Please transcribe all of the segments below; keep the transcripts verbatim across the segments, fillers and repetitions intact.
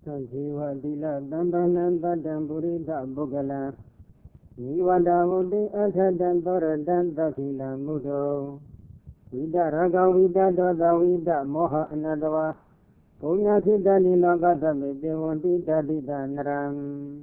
Jiva Dila Dandanan Damburi Bugala Nivada Mudi Asadan Dora Dandakila Mudo Vida Raga Vida Doda Vida Moha Nadava Punyati Dali Lagata Devonti Dali Danram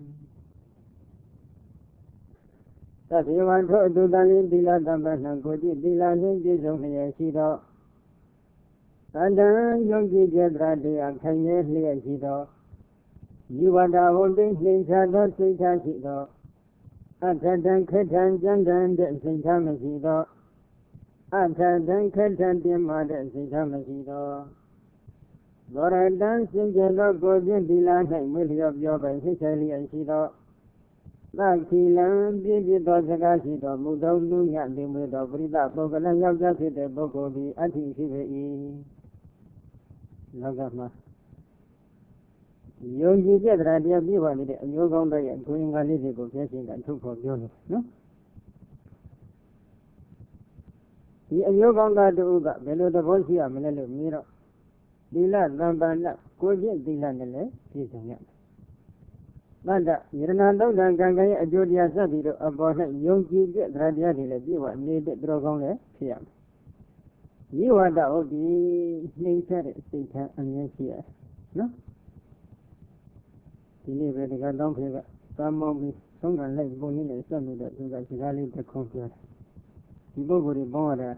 Tativan to Dali Dila Dambana Godi Dila Nijis Shido Andan Yogi Jadradi Akanye Shido Yuvada holding Sintado Sitasido Atadan Ketan Jandan Sintamasido Atadan Ketan Dimada Sintamasido Loradan Sinjalo Gojin Dilana William Yoba Hitali and Sido Lakilan Digito Sagasido Mudo Lunya Dimudo Brida Bogalan Yagasi Boko di Ati Sivi Lagama Yogi Jedradia Biva, Yoga and going a little getting and took for Jonas, no? Yoga to Uga, below the Volsia, Menelo Miro, Dila, Lambana, Koji, Dilanele, Pisan. Manda, Yernando, Ganga, Jodia Sabido, about Yogi Jedradia Biva, needed Drogone, Fiam. You are the old nature state and yes, no? Ini berdekat dalam perkara kamu sungguh lagi boleh ni semua dah juga sekali terkontrol. Ibu beri bawa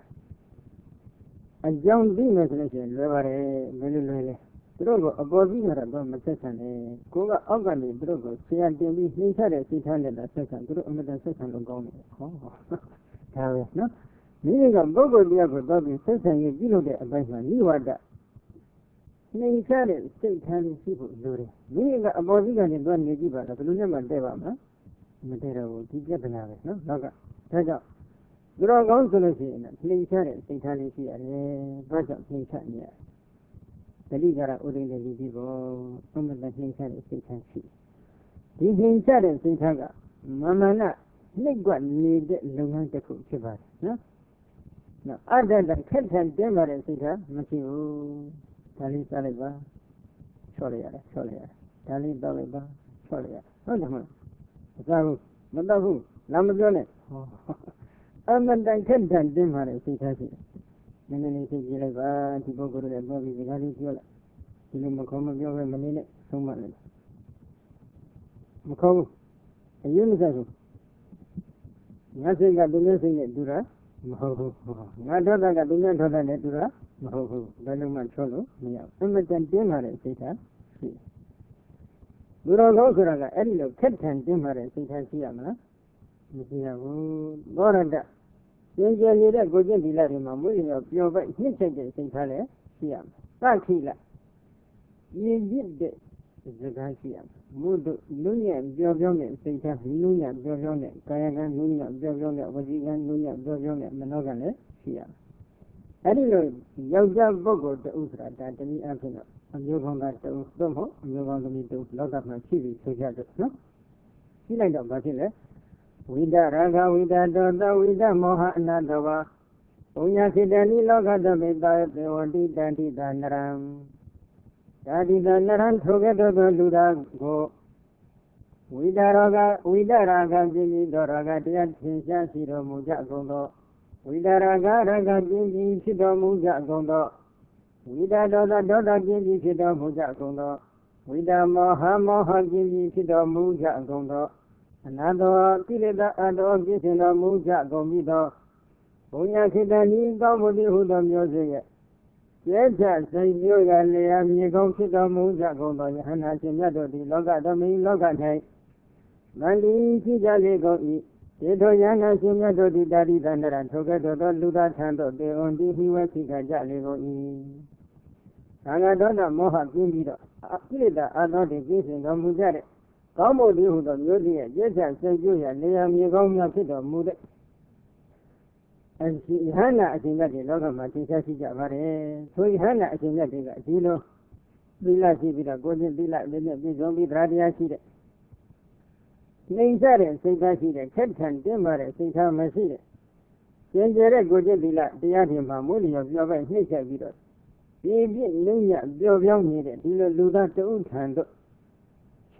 ajang di macam ni lebar melu melu. Terus apa sih cara bawa macam ni? Kau agak ni terus siapa yang ni cara siapa yang dah sekarang terus amat dah sekarang logam ni. Oh, tahu, no? Ni kan bawa dia bawa sekarang ni bilo dia apa ni wada. Ni cara sekarang siapa dulu? Ni kan apa sih kan ni tuan ni juga dah belum nyaman dewa mah. Mentera वो ठीक बना है ना लगा राजा गुरु गांव चले से ना नहीं चाहे सिंचाई की अरे बस नहीं चाहिए तभी जरा उड़े ले लीजिए वो हम लोग नहीं चाहे सिंचाई की नहीं चाहे सिंचाई का मामा ना नहीं गुआन नहीं दे लोगों के कुछ बात ना ना आधे दिन खेलते हैं मारे सिंचाई मची वो ताली ताली बा छोड़े यार छोड़े यार ताली ताली बा छोड़े यार हो जाए Tahu, mana tahu, nama dia ni. Aman dan kendan dia mana sih tadi. Mana ni sih jelas bah, tiba guru dia bawa pergi kali jual. Ini makam dia orang mana ni, semua ni. Makam, ayuh ni satu. Nasi kat dunia sini dura, mahu. Ngada dah kat dunia dah ni dura, mahu. Dalam macam tu, ni. Aman dan dia mana sih tadi. Guru kau kira kan, ini lo ketan cemara singkat siapa mana? Mesti aku orang dah. Yang jadi dah gojen di luar rumah, mungkin aku jawab ni saja singkat le siapa. Tak kira. Ini jadi sejarah siapa. Muda dunia jauh-jauh ni singkat dunia jauh-jauh ni, kaya kan dunia jauh-jauh ni, wajikan dunia jauh-jauh ni, mana le siapa. Ini lo jauh-jauh bagus tu usra, tapi ni apa nak? Yoga dah tu, semua yoga kami tu lakukan macam saja tu, no? Sila dah baca le. Wida raga wida doda wida moha nadawa. Punya sidani lakukan beda dewanti danti danaram. Danti danaram thoge dodo luda go. Wida raga wida raga jini do raga dia tiada siro muja gondo. Wida raga raga jini siro muja gondo. Vida doda doda jini sido muja gondo, vida moha moha jini sido muja gondo, anado tileda ado jisido muja gombido, punya kita ni kau budi hudo myoze, jasa sayo galea miyakau sido muja gondo, hana sinya dodi loga domi loga nai, mandi sija lego i, itu yana sinya dodi dari dandaran, toga dodo luda thando de ondi hiwa sika jalego i. Angga dona moha kini dah, akhir dah ada di kisah kamu jadi, kamu di hutan jadi, jadi sejuya liam ni kamu yang kita muda. Asi hana asinga di loga mati saya sejak hari, so hana asinga di kat sini, bila si bila golden bila bila bila zombie radia si deh. Ni saya sejak si deh, ketan demare sejak masih deh. Jadi golden bila dia di mampu dia jawab ni saya bila. Ini dunia jauh-jauh ni deh, di luar tu kan tu.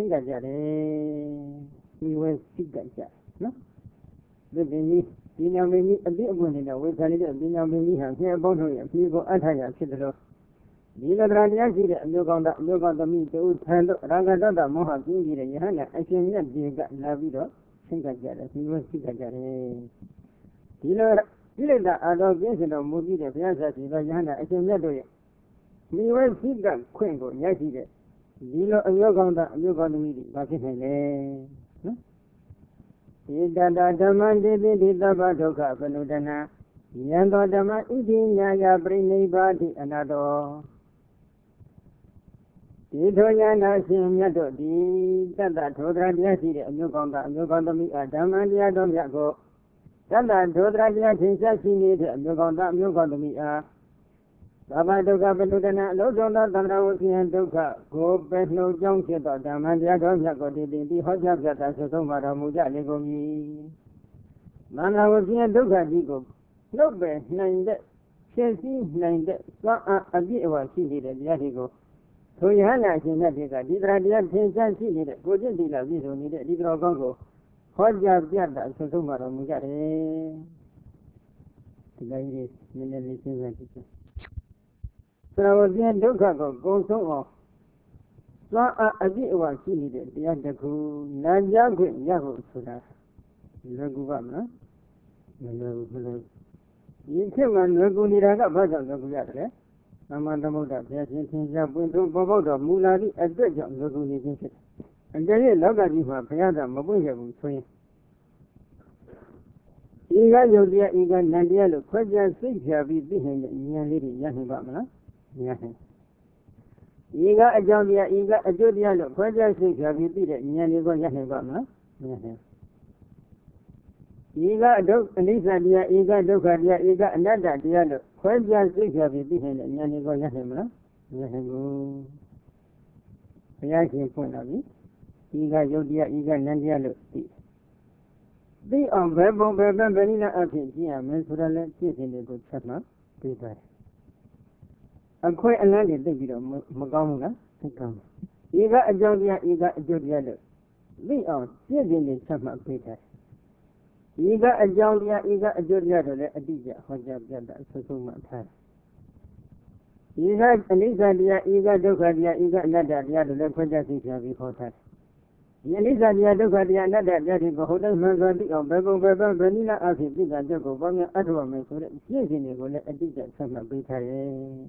생각 잘해. 이왜 생각 잘. 너? 너는 비냐민이 어디 보내냐? 왜 자네가 비냐민이 한테 보내냐? 비고 안타야ဖြစ်တယ် 니가들한테 지래 묘강다 묘강다 미도 탄도 라가다다 모하 진지래 여하나 아신냐 디가 나비도 생각자래 이거 생각자래 디로 디르다 아도 계시도 무기래 배야사지가 여하나 아신냐도요 미월 생각 ခွင့်ကို 야지래 디로 묘강다 묘강다 미리 바뀌네 응 이다다 ධම්මං 디디다바 독가 버누ဒ나 연도 ධම්ම 이디냐야 프리니바디 아나도 디도냐나신 녀도 디 따다 도드라디야시의 어묘강다 어묘강다미 아담만디야도 냐고 따다 도드라디야 진짜시니의 어묘강다 어묘강다미아 바바도가 베누드나 로존다 담라우시한 독가 고베노 정치도 담만디야도 냐고 디디 허잡자다 소송마라 무자리고미 만나우시한 독가지고 노베 나인데 신시 나인데 과 아비와 시리의 야리고 소유하나 신나비가 디드라디아 텐션시니데 고진디라 비소니데 디드로강고 허잡자다 소송마라 무자리 디가이리 민네리 신사티죠 서로지의 독가고 공송어 과 아비와 시리의 야데고 나자고 야고 소다 누구가나 누구 이 책만 누구니라가 맞아 누구야래 아마다모다 대신 진짜 본통 보고도 무라리 어쩌죠 누구니 진짜 근데လောကကြီးမှာ ဘုရားသာ မပွင့်ရဘူး ဆိုရင် 이가 여기야 이가 난디야로ခွဲခြား စိတ်ဖြာပြီး သိနိုင်တဲ့ ဉာဏ်လေးတွေ ရနိုင်ပါမလား မရနိုင် 이가အကြောင်းတရား 이가အကျိုးတရားလို့ ခွဲခြား စိတ်ဖြာပြီး သိတဲ့ ဉာဏ်လေးကို ရနိုင်ပါမလား မရနိုင် 이가 독 아니사디야 이가 독하디야 이가 아나다디야로ခွဲခြား စိတ်ဖြာပြီး သိနိုင်တဲ့ ဉာဏ်လေးကို ရနိုင်မလား မရနိုင်ဘူး ဘုရားရှင် ဖွင့်လာပြီ 이가 여기야 이가 난디야로 သိ သိအောင် ဘယ်ပုံ ဘယ်ပန်း ဘယ်နည်းနဲ့ အဖြစ် ကျင့်ရမယ် ဆိုတာလဲ ကျင့်စဉ်တွေကို ချက်မှ ပေးသွားတယ် အခွင့်အလမ်းတွေ သိပြီးတော့ မကောင်းဘူးလား သိကောင်းတယ် 이가အကြောင်းတရား 이가 အကျိုးတရားလို့ သိအောင် ကျင့်စဉ်တွေ ချက်မှ ပေးထားတယ် 이가အကြောင်းတရား 이가 အကျိုးတရားတို့လည်း အတိအကျ ဟောကြားပြတာ ဆုဆုံးမှ ထားတယ် 이가အနိစ္စတရား 이가 ဒုက္ခတရား 이가 အနတ္တတရားတို့လည်း ခွဲခြား စိတ်ဖြာပြီး ဟောထားတယ် ဒီအနိစ္စတရား ဒုက္ခတရား အနတ္တတရားတွေကို ဟုတ်တိုင်းမှန်စွာ သိအောင် ဘယ်ပုံ ဘယ်ပန်း ဘယ်နည်းနဲ့ အဖြစ် သိတာချက်ကို ပေါင်းများ အထောက်အမယ် ဆိုတဲ့ ကျင့်စဉ်တွေကိုလည်း အတိအကျ ဆက်မှတ်ပေးထားတယ်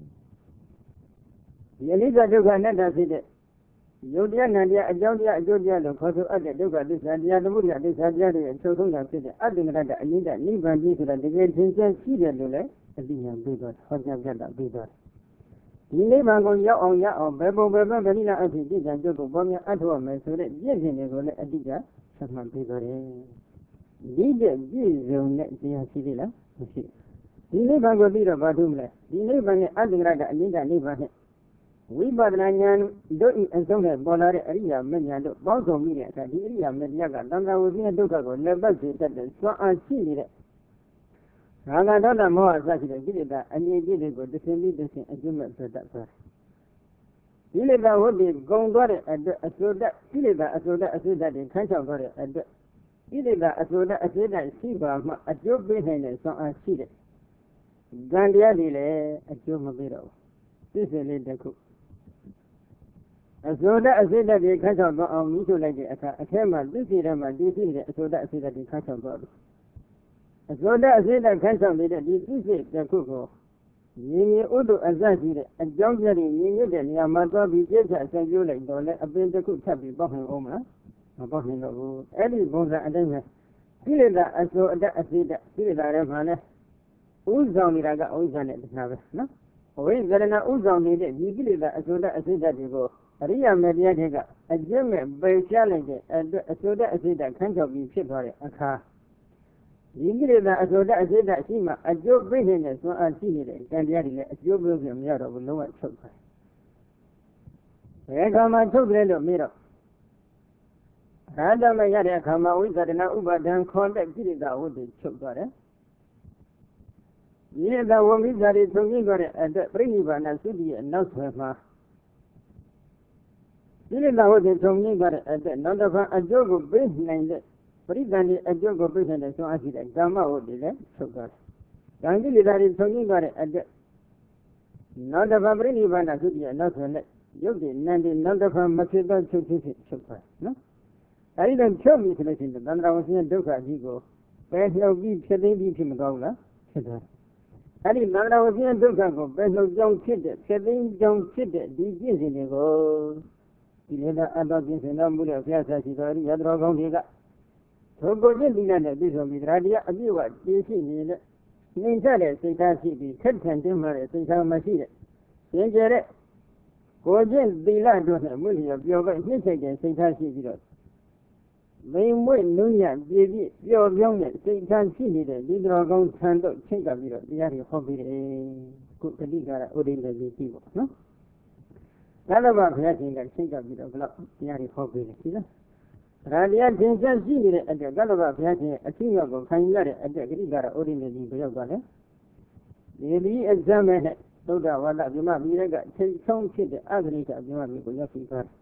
ဒီအနိစ္စ ဒုက္ခ အနတ္တ ဖြစ်တဲ့ ယုတ်တရား နံတရား အကြောင်းတရား အကျိုးတရားလို့ ခေါ်ဆိုအပ်တဲ့ ဒုက္ခသစ္စာတရား သမုဒယသစ္စာတရားတွေရဲ့ ချုပ်ဆုံးတာ ဖြစ်တဲ့ အတ္တငရတ္တ အနိစ္စ နိဗ္ဗာန်ကြီးဆိုတာ တကယ်ထင်ရှားရှိတယ်လို့လည်း အသိဉာဏ်ပေးသွားတယ် ဟောကြားပြတာ ပေးသွားတယ် ဒီနိဗ္ဗာန်ကို ရောက်အောင် ရအောင် ဘယ်ပုံ ဘယ်ပန်း ဘယ်နည်းနဲ့ အဖြစ် သိတာချက်ကို ပေါင်းများ အထောက်အမယ် ဆိုတဲ့ ကျင့်စဉ်တွေကိုလည်း အတိအကျ ဆက်မှတ်ပေးသွားတယ် ဒီတဲ့ပြည့်စုံတဲ့ တရားရှိသေးလား မရှိ ဒီနိဗ္ဗာန်ကို သိတော့ ဘာထူးမလဲ ဒီနိဗ္ဗာန်နဲ့ အတ္တငရတ္တ အနိစ္စ နိဗ္ဗာန်နဲ့ ဝိပဿနာဉာဏ်တို့ဤအဆုံးနဲ့ ပေါ်လာတဲ့ အရိယာမဉ္ဇဉ်တို့ ပေါင်းစုံမိတဲ့အခါ ဒီအရိယာမဉ္ဇဉ်က သံဃာဝိသဒုက္ခကို လက်ပတ်စေတတ်တဲ့ စွမ်းအားရှိနေတဲ့ ရာဂဒေါသမောဟ အစရှိတဲ့ ကိလေသာ အငြိအပြည့်တွေကို တစ်ဆင့်ပြီး တစ်ဆင့် အကျဉ်းမဲ့ ဆွတ်တတ်သွားတယ် ကိလေသာ ဝတ်ပြီး ဂုံသွားတဲ့အတွက် အစွတ်တတ် ကိလေသာ အစွတ်တတ် အစွတ်တတ်တွေ ခန်းချောက်သွားတဲ့အတွက် ကိလေသာ အစွတ်တတ် အစွတ်တတ် ရှိပါမှ အကျိုးပေးနိုင်တဲ့ စွမ်းအားရှိတဲ့ ကံတရားတွေလည်း အကျိုးမပေးတော့ဘူး သိစေလေးတစ်ခု အစွတ်တတ် အစွတ်တတ်တွေ ခန်းချောက်သွားအောင် မိရှုလိုက်တဲ့အခါ အထဲမှာ သိစေထဲမှာ တည်ရှိနေတဲ့ အစွတ်တတ် အစွတ်တတ်တွေ ခန်းချောက်သွားပြီ အစွတ်တတ် အစွတ်တတ် ခန်းချောက်နေတဲ့ ဒီသိစေတစ်ခုကို ညီညီဥဒ္ဒအစရှိတဲ့အကြောင်းပြတဲ့ညီညွတ်တဲ့နေရာမှာသွားပြီးပြည့်စုံဆက်ကျိုးလိုက်တော့လည်းအပင်တစ်ခုထပ်ပြီးပေါက်နိုင်အောင်မလားမပေါက်နိုင်တော့ဘူးအဲ့ဒီပုံစံအတိုင်းပဲကိလေသာအစိုးအတတ်အစိတ်ကိလေသာတွေမှာလည်းဥဆောင်နေတာကဥစ္စာနဲ့တခါပဲနော်ဝိဇ္ဇရဏဥဆောင်နေတဲ့ဒီကိလေသာအစိုးတတ်အစိတ်တွေကိုအရိယာမေတရားတွေကအကျင့်မဲ့ပယ်ရှားလိုက်တဲ့အတွက်အစိုးတတ်အစိတ်ခန်းချောက်ပြီးဖြစ်သွားတဲ့အခါဒီကိလေသာအစိုးတတ်အစိတ်ရှိမှအကျိုးပေးနေတဲ့စွမ်းအားရှိနေတဲ့ကံတရားတွေလည်းအကျိုးပေးခြင်းမရတော့ဘူးလုံးဝချုပ်သွားတယ်ဘယ်ကမှချုပ်တယ်လို့မေးတော့ရာဇမရတဲ့အခါမှာဝိသဒနာဥပါဒံခေါ်တဲ့ကိလေသာဝတ္တိချုပ်သွားတယ်ဒီနေ့သာဝမိစ္ဆာတွေသုံးပြီးကြတဲ့အတွက်ပြိဋိဘာနာသုတိရဲ့နောက်ဆွဲမှာဒီလိုသာဟုတ်တယ်ထုံငိမ့်သွားတဲ့အတဲ့နောက်တစ်ခါအကျိုးကိုပေးနိုင်တဲ့ပရိသန္တိအကျိုးကိုပေးနိုင်တဲ့ဆွမ်းအားရှိတဲ့ဓမ္မဟုတ်တယ်လေထုတ်သွားတယ်။ဒါကိလေသာတွေထုံငိမ့်သွားတဲ့အတဲ့နောက်တစ်ခါပရိနိဗ္ဗာန်သုတိယနောက်ဆိုတဲ့ရုပ်တည်နံတည်နောက်တစ်ခါမဖြစ်သောချုပ်ဖြစ်ဖြစ်ချုပ်သွားနော်။အဲဒီတော့ချုပ်ပြီဆိုလို့ရှိရင်သန္တရာဝဆင်းရဲဒုက္ခအကြီးကိုပယ်နှုတ်ပြီးဖြစ်သိပြီးဖြစ်မသွားဘူးလားဖြစ်သွားတယ်။အဲဒီသန္တရာဝဆင်းရဲဒုက္ခကိုပယ်နှုတ်ကြောင်းဖြစ်တဲ့ဖြစ်သိကြောင်းဖြစ်တဲ့ဒီပြည့်စုံတွေကိုဒီလေသာအတ္တပြည့်စုံတော်မူတဲ့ဘုရားဆရာရှိတော်ရတော်ကောင်းတွေကသို့ကိုယ်ချင်းဒီနဲ့ပြည့်စုံပြီးတရားတရားအပြည့်အဝတည်ရှိနေတဲ့နှိမ့်ဆက်တဲ့စိတ်ထားရှိပြီးခက်ထန်တင်းမာတဲ့စိတ်ထားမရှိတဲ့သင်ကျတဲ့ကိုယ်ချင်းသီလတို့နဲ့မွေးလျော်ပျော်ပဲနှိမ့်ဆက်တဲ့စိတ်ထားရှိပြီးတော့မိန်မွေ့နုညံ့ပြည့်ပြည့်ပျော်ပြောင်းတဲ့စိတ်ထားရှိနေတဲ့ဒီတော်ကောင်းထံတော့ချိန်ကပ်ပြီးတော့တရားတွေဟောပြီးတယ်ခုတတိကာရဥဒိလည်းကြည့်ပေါ့နော်သာသနာ့ဘုရားရှင်ကချိန်ကပ်ပြီးတော့ဘယ်လောက်တရားတွေဟောပြီးလဲဒီလားရာတရားသင်္ချာရှိနေတဲ့အတွက်ကလ္လဘဘုရားရှင်အချင်းရောက်ကိုခံရတဲ့အတွက်ဂရိကာရဩရိမေကြီးဘယ်ရောက်သွားလဲဒီဒီအစမ်းမဲ့နဲ့သုဒ္ဓဝါဒပြမမိရကချိန်ဆုံးဖြစ်တဲ့အဂရိကပြမမိကိုရောက်ပြီးသွားတယ်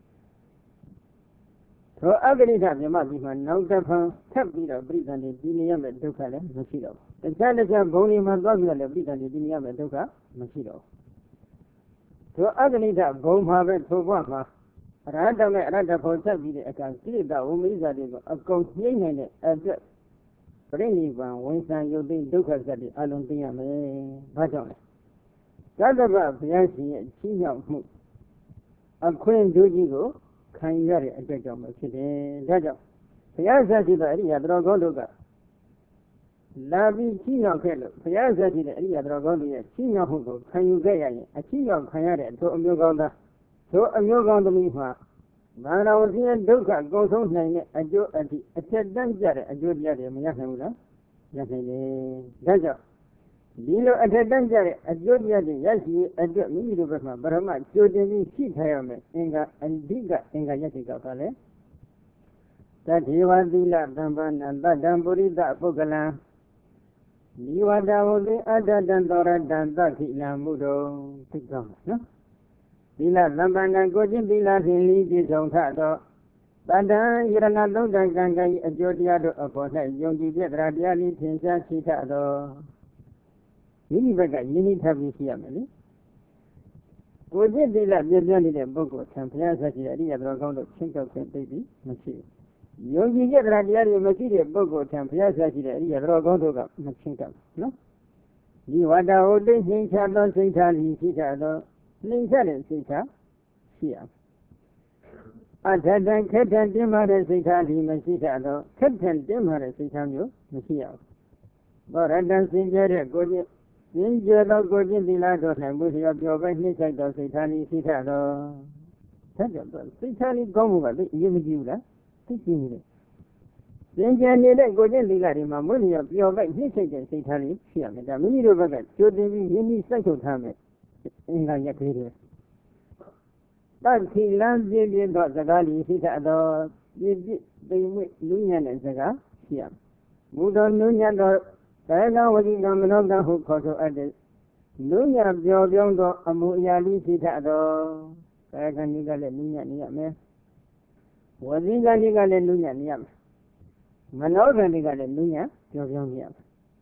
သောအဂရိကပြမမိမှာနောက်တစ်ဖန်ထပ်ပြီးတော့ပြိတ္တန်တွေဒီနေရမယ့်ဒုက္ခလည်းမရှိတော့ဘူးတခြားတခြားဘုံတွေမှာသွားပြီးတော့လည်းပြိတ္တန်တွေဒီနေရမယ့်ဒုက္ခမရှိတော့ဘူးသောအဂရိကဘုံမှာပဲထိုဘဝမှာအရဟတနဲ့အရဟတဖို့ဆက်ပြီးတဲ့အခါကိလေသာဝိမိစ္ဆာတွေကိုအကုန်နှိမ့်နိုင်တဲ့အတွက်ပရိနိဗ္ဗာန်ဝန်ဆံယုတ်သိဒုက္ခစက်တွေအလုံးသိရမယ်။ဘာကြောင့်လဲ။သတ္တဗဘုရားရှင်ရဲ့ချီးမြှောက်မှုအခွင့်အရေးကြီးကိုခံရတဲ့အတွက်ကြောင့်ပဲဖြစ်တယ်။ဒါကြောင့်ဘုရားဆက်ရှိတဲ့အရိယာတော်ကောင်းတို့ကလာပြီးချီးမြှောက်ခဲ့လို့ဘုရားဆက်ရှိတဲ့အရိယာတော်ကောင်းတို့ရဲ့ချီးမြှောက်မှုကိုခံယူခဲ့ရရင်အချီးမြှောက်ခံရတဲ့အထိုအမျိုးကောင်းသားသို့အမျိုးကောင်းသမီးမှာဘာသာဝစီဒုက္ခကုန်ဆုံးနိုင်တဲ့အကျိုးအထိအထက်တန်းကြတဲ့အကျိုးတရားတွေမရနိုင်ဘူးလားရနိုင်တယ်ဒါကြောင့်ဒီလိုအထက်တန်းကြတဲ့အကျိုးတရားတွေရရှိအတွက်မိမိတို့ဘက်မှာပရမကျိုးတင်ပြီးရှိထားရမယ်အင်္ဂါအဓိကအင်္ဂါယတိကပါလေတထေဝသီလသံဘာနာတတံပုရိသပုဂ္ဂလံဒီဝတ္တဝတိအတ္တတံသောရတံသခိလံမှုတော်သိကောင်းနော်သီလသံပန္နကိုချင်းသီလဖြင့်လီပြည့်စုံထသောတတ္တံယရဏသုံးတန်ကံကံ၏အကျိုးတရားတို့အပေါ်၌ယုံကြည်ပြတရားတရားလေးထင်ရှားရှိထသောမိမိဘက်ကယဉ်ဤထပ်ပြီးရှိရမယ်လေကိုချင်းသီလပြည့်ပြည့်နေတဲ့ပုဂ္ဂိုလ်ဆံဘုရားဆက်ရှိတဲ့အရိယတော်ကောင်းတို့ချင်းကောက်ခြင်းသိပြီးမရှိဘူးယုံကြည်ပြတရားတရားတွေမရှိတဲ့ပုဂ္ဂိုလ်ဆံဘုရားဆက်ရှိတဲ့အရိယတော်ကောင်းတို့ကမချင်းကောက်နော်ဒီဝတ္တဟုသိသိချသောစိတ်ထားလီရှိထသောနှိမ့်ဆက်တဲ့စိတ်ထားရှိရအထက်တန်ခက်ထန်တင်းမာတဲ့စိတ်ထားဒီမရှိတတ်တော့ခက်ထန်တင်းမာတဲ့စိတ်ထားမျိုးမရှိရဘူးဘောရတန်စင်ကြတဲ့ကိုချင်းစင်ကြသောကိုချင်းသီလတော်၌ဘုရားပြောပဲနှိမ့်ဆက်သောစိတ်ထားလေးရှိတတ်တော့ဆက်ကြတော့စိတ်ထားလေးကောင်းမှုကသိအရေးမကြီးဘူးလားသိကြည့်နေတယ်စင်ကြနေတဲ့ကိုချင်းသီလတွေမှာမွေးလျော်ပြောပဲနှိမ့်ဆက်တဲ့စိတ်ထားလေးရှိရမယ်ဒါမိမိတို့ဘက်ကကြိုတင်ပြီးရင်းနှီးစိုက်ထုတ်ထားမယ်အင်္ဂါရက်ကလေးတွေတခိလံပြည့်ပြည့်သောစကားလေးရှိတတ်သောပြည့်ပြည့်သိမ်မွေ့လူညံ့တဲ့စကားရှိရမူတော်လူညံ့သောကာယကဝစီကမနောကဟုခေါ်ဆိုအပ်တဲ့လူညံ့ပြောပြောင်းသောအမှုအရာလေးရှိတတ်သောကာယကံကြီးကလည်းလူညံ့နေရမယ်ဝစီကံကြီးကလည်းလူညံ့နေရမယ်မနောကံကြီးကလည်းလူညံ့ပြောပြောင်းနေရမယ်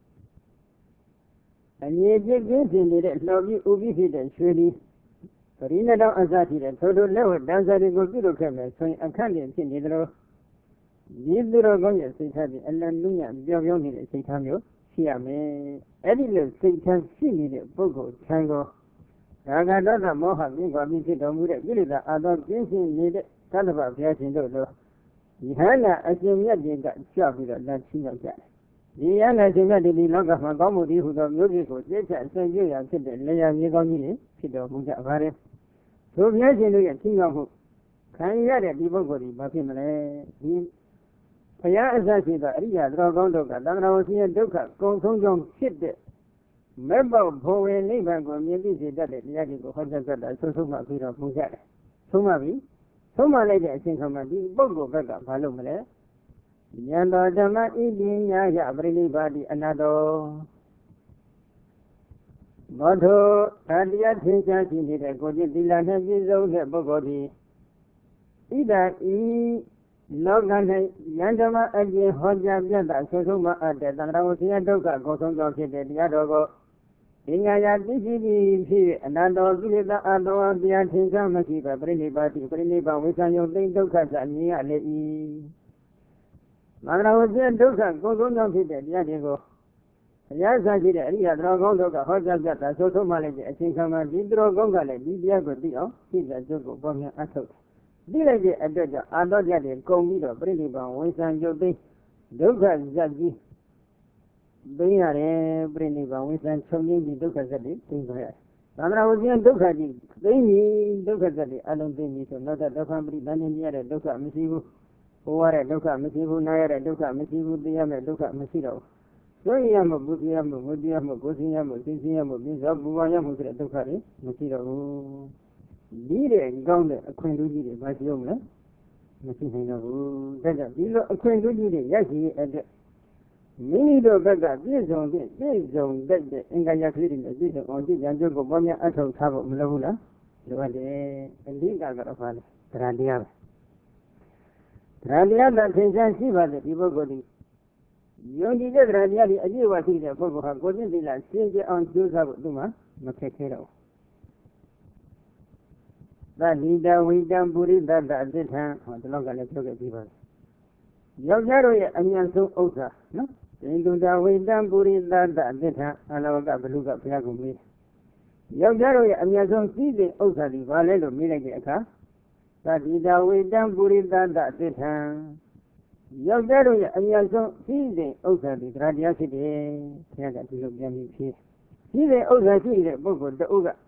အငြိပြည့်ကင်းစင်နေတဲ့လှော်ပြီးဥပိဖြစ်တဲ့ရွှေလီပရိနတောင်အစရှိတဲ့ထိုထိုလက်ဝတ်တန်းစားတွေကိုပြုလုပ်ခဲ့မယ်ဆိုရင်အခန့်တင်ဖြစ်နေသလိုဒီသူတော်ကောင်းရဲ့စိတ်ထားပြီးအလံလူညံ့ပြောပြောင်းနေတဲ့စိတ်ထားမျိုးရှိရမယ်အဲ့ဒီလိုစိတ်ထားရှိနေတဲ့ပုဂ္ဂိုလ်ထံကိုဒါကတောသမောဟမြင့်ခွာပြီးဖြစ်တော်မူတဲ့ကိလေသာအာသောပြင်းစင်နေတဲ့သတ္တဗဘုရားရှင်တို့လိုဒီဟန္တာအရှင်မြတ်တွေကကြွပြီးတော့လမ်းချင်းရောက်ကြတယ်ဒီရဟန္တာရှင်မြတ်ဒီလောကမှာကောင်းမှုဒီဟုသောမျိုးဖြစ်ကိုသိချအစဉ်ကြရဖြစ်တဲ့လေယာမြေကောင်းကြီးတွေဖြစ်တော်မူကြပါれထိုဘုရားရှင်တို့ရဲ့ချင်းကောင်းမှုခံရတဲ့ဒီပုဂ္ဂိုလ်ဒီဘာဖြစ်မလဲဒီဘုရားအစရှိသောအရိယာတော်ကောင်းတို့ကသံဃာဝစီရဲ့ဒုက္ခကုံဆုံးကြောင်းဖြစ်တဲ့မဲ့ပေါဘုံဝင်နိဗ္ဗာန်ကိုမြင်သိစေတတ်တဲ့တရားတွေကိုဟောကြားတတ်တာဆုံးဆုံးမှပြီးတော့ပူကြတယ်ဆုံးမပြီဆုံးမလိုက်တဲ့အချိန်ခါမှာဒီပုဂ္ဂိုလ်ဘက်ကဘာလုပ်မလဲဉာဏ်တော်ဓမ္မဣတိညာယပရိနိဗ္ဗာတိအနာတောဘောဓတရားသင်္ချာရှိနေတဲ့ကိုจิตသီလနဲ့ပြည့်စုံတဲ့ပုဂ္ဂိုလ်ဒီ Ida E. Logan Yandama again Hoja Yanda, Sosuma at the Tandrasia Doka, Gosonga, the Diadogo. Ingaya Digi, another Villa Ado, the Antinga Masiva, Brini Bati, Brini Bawisan, your thing Doka, and Nia Lady. Mana was there Doka, Gosonga, the Diadigo. Yes, I did it. Ria Drogo, Hoja Yata, Sosuma, I think I'm a Vidro Gongale, Diago Dio, he's a joke for me at all. Village at the Adogadi, Congido, Briliban, Wisan Jodi, Duka Zagi, Binare, Briliban, Wisan Chonging, the Duka Zadi, things like that. Sandra was in Duka, they need Duka Zadi, I don't think so. Not that the family done in the Duka Missivu, who are a Duka Missivu, Naira, Duka Missivu, the Yama, Duka Missiro. So Yama, Budiam, Budiam, Budiam, Budiam, Budiam, Budiam, Duka, Missiro. Leader gone a queen to lead by the owner. Machine of that, a queen to lead, yes, he at the mini dog that this on this, this on that, the Engaya creating the vision on this and Jogo Bomia at all top of Mlavula. The one day, and the Gaga of Radia. Radia that things and see what the people go to. You only get Radia, a year was in the Fogo, going to the land, change on Tuesday, Duma, Makero. That leader, we done Buri, that at this time, or the longer let's look at people. Yogaro, and you're so old, no? Into the way done Buri, that at this time, and I got the look at Piagumi. Yogaro, and you're so season, Osa, the Valero, Milagaka. That leader, we done Buri, that at this time. Yogaro, and you're so season, Osa, the Radiacity, Tiaga to look at me here. See the Osa, see the book of the Oga.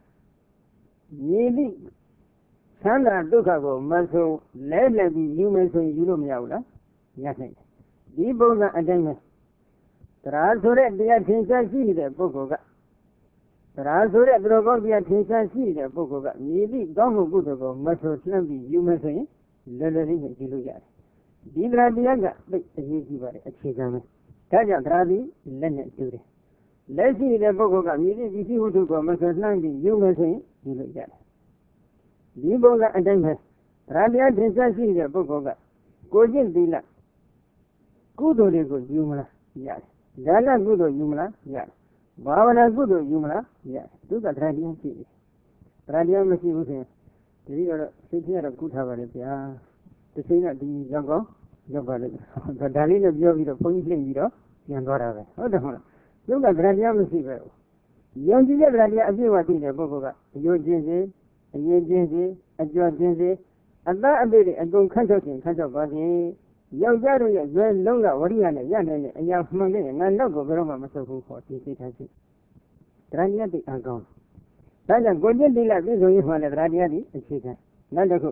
Maybe. Sandra Dukago, Maso, let me be human so you know me out. Nothing. Deboga and then there are so that they are things I see the Bogoga. There are so that Drogovia things I see the Bogoga. Maybe Dongo Gudogo, Maso, Slamby, human saying, Lelling, Giluga. Dibra Diaga, but a easy way, a chigam. Taja Drabi, Leonard Judy. Let's see the Bogoga, maybe if you would go, Maso Slamby, human saying, Giluga. Diboga and then Radia Princess is a Bogoga. Gojin Dila. Kudo de good humor, yes. Dala Gudo humor, yes. Bavana Gudo humor, yes. Do the Radian City. Radia Messi, the other city of good Havaria. The thing at the Jago, the Dalina Jovi, the point playing video, Yandora. What the hell? Look at Radia Messi. Young Radia, as you were in the Bogoga. Your Jinzi. A year Jinzi, a Joe Jinzi, and that ability and go consulting, consult body. Young Gary, very longer, Wariana, Yan, and young Monday, and I know go Veroma myself for fifty times. Radiati are gone. That's a good deal of this one of Radiati, and she said, not a good.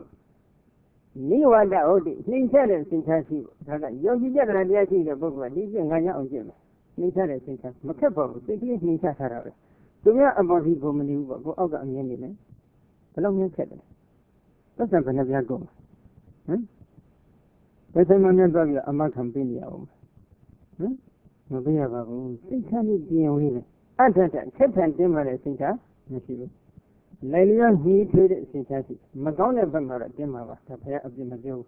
Niwanda Odi, Ninja and Sintasi, Yogi Radiati, the book, but he's in Ganya on Jim. Ninja and Sintas, Macapo, simply Ninja Sarah. To me, about people who go out on the enemy. Along your cabin. That's not going to be a go. Hm? That's a man of your among company. Hm? No, we have a room. Think can it be a winner? I don't know. Captain Dimmer, I think, Monsieur. Lalia, he traded Sintasi. Magona Bamara, Dimmer, the pair of the Majo.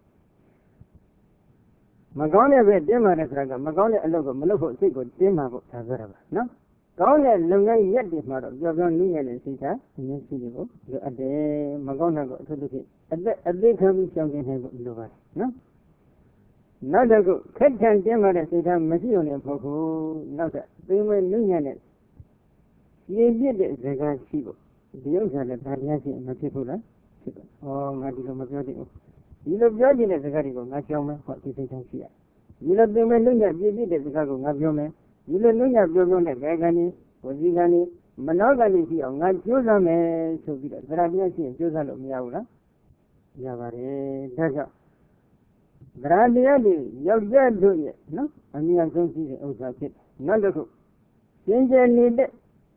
Magona, Dimmer, Magona, and Logo, Maloko, Sigo, Dimmer, no? Gone and longer yet this model. You have done me and Sita, and then see the book. At the Magona got to look at the at the coming something have no? Not a good cat can dimmer and Sita, Masion and Poco, not that. They were Lumianet. Ye did it, the guy Sibo. The others are the Pariasi and Matipula. Oh, Matilo Madio. You love judging as a Garigo, not your man, what you think I see. You love the Melunia, you did it, the Gago, not your man. You don't know your Gagani, Wazigani, Manogani, or not Josame, so be the Gradiasi and Josalo Miaula. Yavare, Daga. Gradiadi, you're there doing it, no? I mean, I don't see the old kid. Not the cook. Change and need it.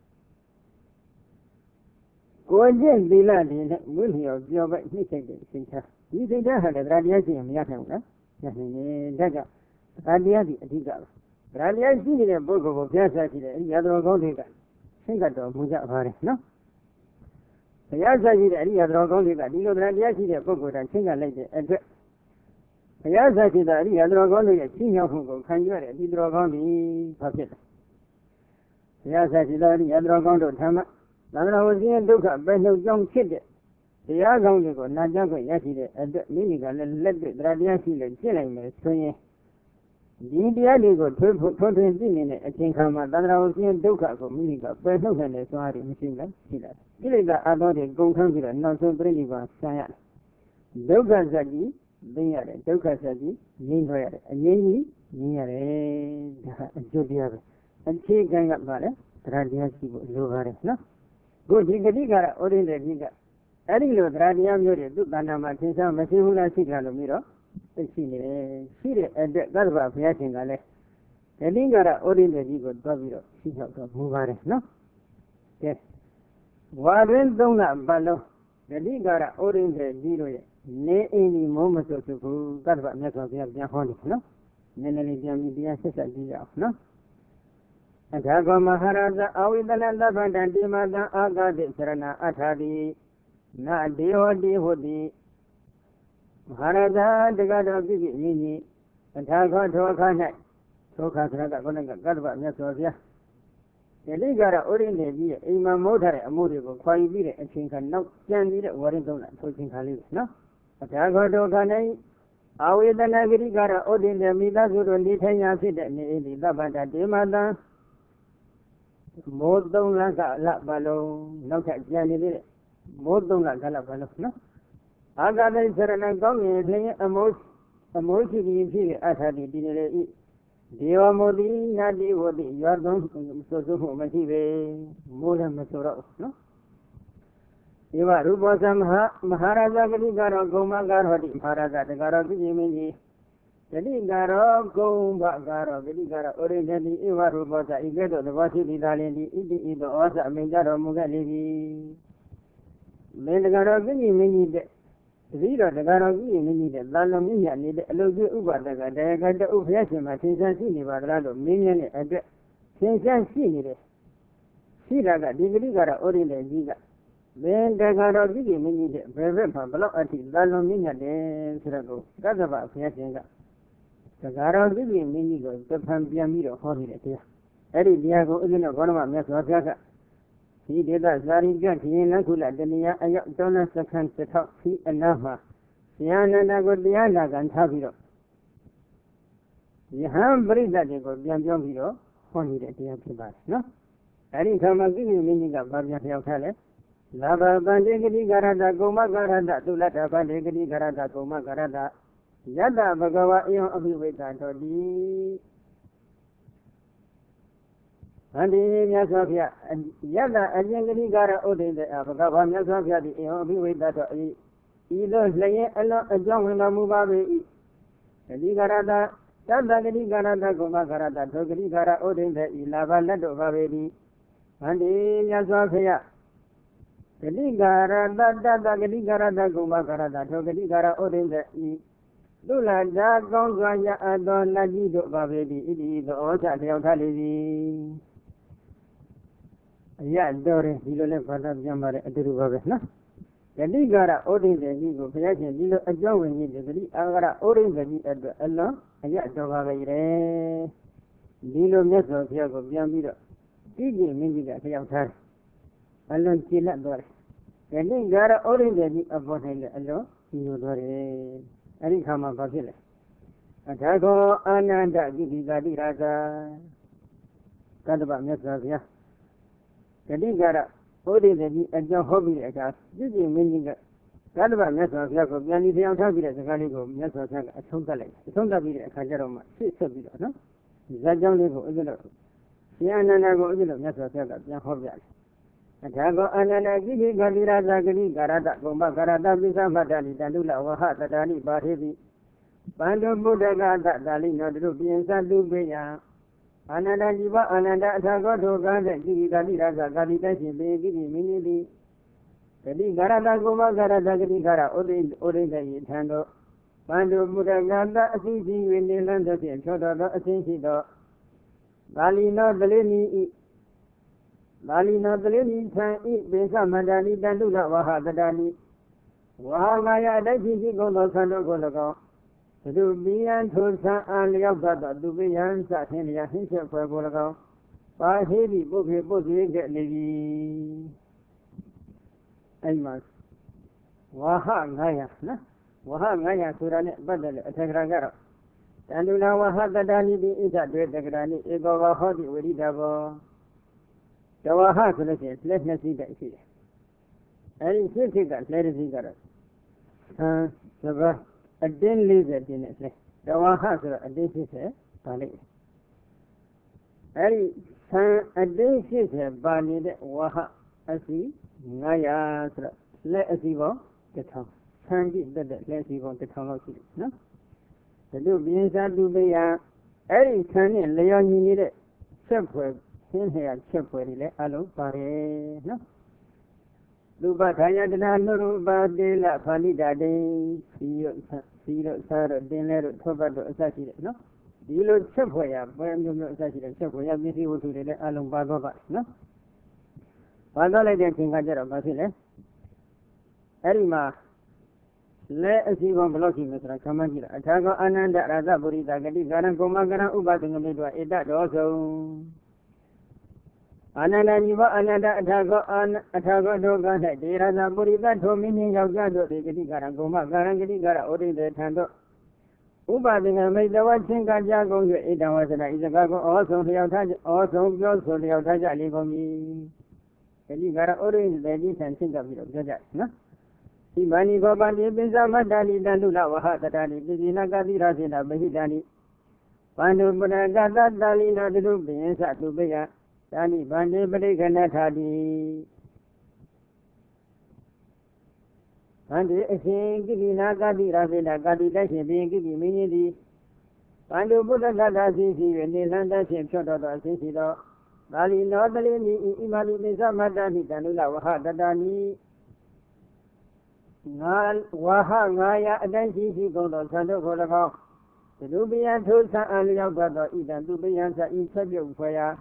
Go again, the lad, will he or your back, he said, you think I had a Gradiasi and Yakana? Nothing, Daga. Gradiadi, Diga. Radia is in a book of Piazza, the other Godiga. Think at the Muja, no? ဘုရားဆက်ရှိတဲ့အရိယာတော်ကောင်းတွေကဒီလိုတရားရှိတဲ့ပုဂ္ဂိုလ်တိုင်းချင်းကလိုက်တဲ့အတွက်ဘုရားဆက်ရှိတဲ့အရိယာတော်ကောင်းတွေရဲ့ချင်းမြောက်မှုကိုခံရတဲ့ဒီတော်ကောင်းတွေဘာဖြစ်လဲဘုရားဆက်ရှိတဲ့အရိယာတော်ကောင်းတို့ဓမ္မသံဃာဝစီဒုက္ခပဲနှုတ်ကြောင်းဖြစ်တဲ့တရားကောင်းတွေကိုနာကြားခွင့်ရရှိတဲ့အတွက်မိမိကလည်းလက်တွေ့တရားတရားရှိလို့ကျင့်နိုင်မယ်ဆိုရင်ဒီတရားတွေကိုထွန်းထွန်းထွန်းသိနေတဲ့အချိန်ခါမှာသံဃာဝစီဒုက္ခကိုမိမိကပယ်နှုတ်နိုင်တဲ့စွမ်းရည်မရှိဘူးလားရှိလားကိလေသာအသောတွေကုန်ခန်းပြီးတော့နောက်ဆုံးပြိဋိဘံဆံရတယ်ဒုက္ခဇတ်ကြီးသိရတယ်ဒုက္ခဇတ်ကြီးငြိမ်းထွက်ရတယ်အငြိမ်းကြီးငြိမ်းရတယ်ဒါအကျိုးတရားပဲအခြေခံကပါလေတရားတရားရှိဖို့လိုပါတယ်နော်ကိုဒီဂတိကရဩရိတဲ့ကြီးကအဲ့ဒီလိုတရားတရားမျိုးတွေသူ့တဏ္ဍာမှာသင်္ချာမရှိဘူးလားရှိကြလို့ပြီးတော့သိရှိနေတယ်ရှိတဲ့အတွက်သတ္တဗဘုရားရှင်ကလည်းဂတိကရဩရိတဲ့ကြီးကိုတွားပြီးတော့ရှိရောက်တော့မူပါတယ်နော်ကဲဝါတွင်သုံးလပတ်လုံးဂတိကရဩရိတဲ့ကြီးတို့ရဲ့နေအိမ်ဒီမိုးမစွတ်ဘူးသတ္တဗမြတ်စွာဘုရားပြန်ဟောတယ်နော်နည်းနည်းလေးပြန်ပြီးတရားဆက်ဆက်ကြည့်ရအောင်နော်အထာဂောမဟာရဇအဝိတလသဗ္ဗတံတိမတံအာဂတိစရဏအထာတိနာဒေဟောတိဟောတိမဟာရဇတကတော်ပြည့်ပြည့်မြင့်ကြီးအထာဂောထောခ၌သောခသရကခေါဏကကတ္တဗမြတ်စွာဘုရားဒီလိကရဩရိနေကြီးရဲ့အိမ်မှာမိုးထားတဲ့အမှုတွေကိုခွာယူပြီးတဲ့အချိန်ခါနောက်ပြန်ပြီးတဲ့ဝရင်းသုံးလားထိုချိန်ခါလေးနော်အထာဂောထောခ၌အဝိတနာဂရိကရဩရိနေမိသားစုတို့နေထိုင်ရာဖြစ်တဲ့နေအိမ်ဒီသဗ္ဗတတေမတံမိုးသုံးလကလပါလုံးနောက်ထပ်ပြန်နေသေးတယ်မိုးသုံးလကလပါလုံးနော်အာဂတိစရဏကောင်းငင်လျင်အမိုးအမိုးရှိပြီးဖြစ်တဲ့အထာတိတည်နေလေဤဒေဝမိုတိနာတိဝတိရွာသုံးဆိုဆိုမှုမရှိပဲမိုးလည်းမဆိုတော့နော်ဒီမှာရူပသမဟာမဟာရာဇဂတိကတော့ဂုံမကတော့ဒီမဟာရာဇတကတော့ပြည့်မင်းကြီးဂတိကတော့ဂုံဘကတော့ဂတိကတော့ဩရိနေတိဧဝရူပသဤကဲ့သို့သဘောရှိသည်သာလင်ဒီဣတိဣသောဩဇအမိန်ကြတော်မူခဲ့လေပြီမင်းတကတော့ပြည့်မင်းကြီးတဲ့တတိတော်တကတော့ပြည့်မင်းကြီးတဲ့သာလုံးမြင့်မြတ်နေတဲ့အလုကျွဥပဒကတရားကတဥဘုရားရှင်မှာသင်္ချာရှိနေပါသလားလို့မင်းမြတ်တဲ့အတွက်သင်္ချာရှိနေတယ်ရှိတာကဒီဂတိကတော့ဩရိနေကြီးကမင်းတကတော့ပြည့်မင်းကြီးတဲ့ဘယ်ဘက်မှာဘလောက်အထိသာလုံးမြင့်မြတ်တယ်ဆိုတော့ကသဗ္ဗဘုရားရှင်ကတကားတော်ပြည့်ပြည့်မင်းကြီးကိုသဖန်ပြန်ပြီးတော့ဟောနေတဲ့တရားအဲ့ဒီတရားကိုဥစ္စနောဘောဓမမြတ်စွာဘုရားကဒီဒေသဇာတိပြခရင်လက္ခုလတဏှာအရောက်တောင်းစခန်းတစ်ထောက်ဒီအနာမှာဆရာနန္ဒကိုတရားနာခံထားပြီးတော့ယဟန်ပရိသတ်တွေကိုပြန်ပြောပြီးတော့ဟောနေတဲ့တရားဖြစ်ပါတယ်နော်အဲ့ဒီခါမှာပြည့်ပြည့်မင်းကြီးကဗာပြန်လျှောက်ထားလဲလာဘဗန္တိဂတိကာရတကုမ္မကာရတသုလတ္တဗန္တိဂတိကာရတကုမ္မကာရတယတဘဂဝါအယံအဘိဝိတ္တတော်ဒီဗန္တိမြတ်စွာဘုရားယတအကျင့်ဂတိကာရဥဒိတေဘဂဝါမြတ်စွာဘုရားဒီအယံအဘိဝိတ္တတော်ဤဤသို့လျင်အလောအကြောင်းဝင်တော်မူပါပေ၏ဂတိကာရတတတ္တဂတိကာရတကုမ္မကာရတသောဂတိကာရဥဒိတေဤလာဘလက်တော်ပါပေသည်ဗန္တိမြတ်စွာဘုရားဂတိကာရတတတ္တဂတိကာရတကုမ္မကာရတသောဂတိကာရဥဒိတေဤသုလတာကောင်းစွာရအပ်သောလက်ကြီးတို့ပါပေသည်ဣတိသောဩဇလျောက်ထားလေသည်အရတော်ရင်ဒီလိုလဲဘာသာပြန်ပါတယ်အတူတူပါပဲနော်ဂတိကာရဩဒိတေကြီးကိုဘုရားရှင်ဒီလိုအကြောင်းဝင်ကြီးဂတိအာဂရဩဒိတေကြီးအတွက်အလွန်အရတော်ပါပဲတဲ့ဒီလိုမြတ်စွာဘုရားကိုပြန်ပြီးတော့ကြည့်ကြည့်မင်းကြီးကလျောက်ထားတယ်အလွန်ကြည်လတ်သွားတယ်ဂတိကာရဩဒိတေကြီးအပေါ်၌လည်းအလွန်ကြည်ညိုသွားတယ်အဲ့ဒီခါမှာဘာဖြစ်လဲအထာဂောအာနန္ဒကိတိကာတိရာဇာကတ္တဗမြတ်စွာဘုရားဂတိကာရဘုဒ္ဓတကြီးအကြောင်းဟောပြီးတဲ့အခါပြည့်ပြည့်မင်းကြီးကကတ္တဗမြတ်စွာဘုရားကိုပြန်ပြီးပြောင်းထားပြီးတဲ့စကားလေးကိုမြတ်စွာဘုရားကအဆုံးသတ်လိုက်အဆုံးသတ်ပြီးတဲ့အခါကျတော့မှဆစ်ဆက်ပြီးတော့နော်ဇာတ်ကြောင်းလေးကိုဥစ္စလို့ဆရာအနန္ဒကိုဥစ္စလို့မြတ်စွာဘုရားကပြန်ဟောပြတယ်အထာဂောအနန္ဒကိတိကာတိရာဇာဂတိကာရတဂုံမကာရတပိသမတ္တလိတန္တုလဝဟတတာလိပါထေတိပန္တုဗုဒ္ဓဂသတာလိနောတုပိယံသတုပိယံအာနန္ဒជីវအာနန္ဒအထာဂောထောကံတဲ့ကိတိကာတိရာဇာကာတိတရှင်ပေကိတိမင်းကြီးတိဂတိကာရတဂုံမကာရတဂတိကာရဥဒိဥဒိတေယထံတော်ပန္တုဗုဒ္ဓဂသအသိရှိ၍နေလန်းသောဖြင့်ချောတော်သောအသိရှိသောကာလီနောတလိနီဤ Lalina Delini San eat Besa Madani Dandula Waha Dadani Wahamaya Daji Gono Sando Golago. To do be and to San Aliabada, to be and Satinia Hinsa for Golago. By heavy book, book, get lady. Amos Waha Gaya, Waha Gaya Surane Badal, a Tegragara. Dandula Waha Dadani is a great Tegrani, Ego Hodi, Widabo. The Waha to the let us see that here. And it's a that, let us see that. Uh, the a din lizard in it. The Waha a dish is a bali. And a dish is a bali, Waha, a sea, Naya, let us see what the tongue. Sandy, let us see what the tongue of it. No? The do beings are do be a Eddie Sunny and Leon, you need it. Separate. In here, Chapwell, Allo, Pare, no? Luba Taya did not know about the La Palida Day, Siro, Sarah, Dinner, Tobato, Assassinate, no? You look Chapwaya, when you assassinate Chapwaya, Missy would do the Alum Bagoba, no? Padala dancing at the Basile. Erima, let us see one blocking, Mister Kamagi, Atago Ananda Razaburi, Dagadi, Garan Gomagana, Ubating a midway, that also. Another another Atago an Atago Dogan, there are the Burida, Dominion of Gado, the Gidigara, Goma, Garangidi Gara, Odi the Tando. Uba made the one thing that Jago, it was an Izagago, also the outage, also also the outage, Aligomi. The Ligara Odi, the Git and think of it, no? Imani Gobani, Bizamadani, Dandula, Wahatani, Bizinagadi Razina, Behidani. Pandu Bunagada, Dalina, the Rubi, Satubia. Dani Bande Badiganatadi and the Givina Gadi Ravina Gadi Dashi being giving me Pandu Buddha Gadazi, and the Landa Shim Shoto Sisido, Bali Nordali, Imali Mizamadani, Danula Waha Dadani Nal Waha Naya, and then she goes on Sando Golago. The Nubian Tulsa and Yabado, Idan Dubiansa in Sabu Fire.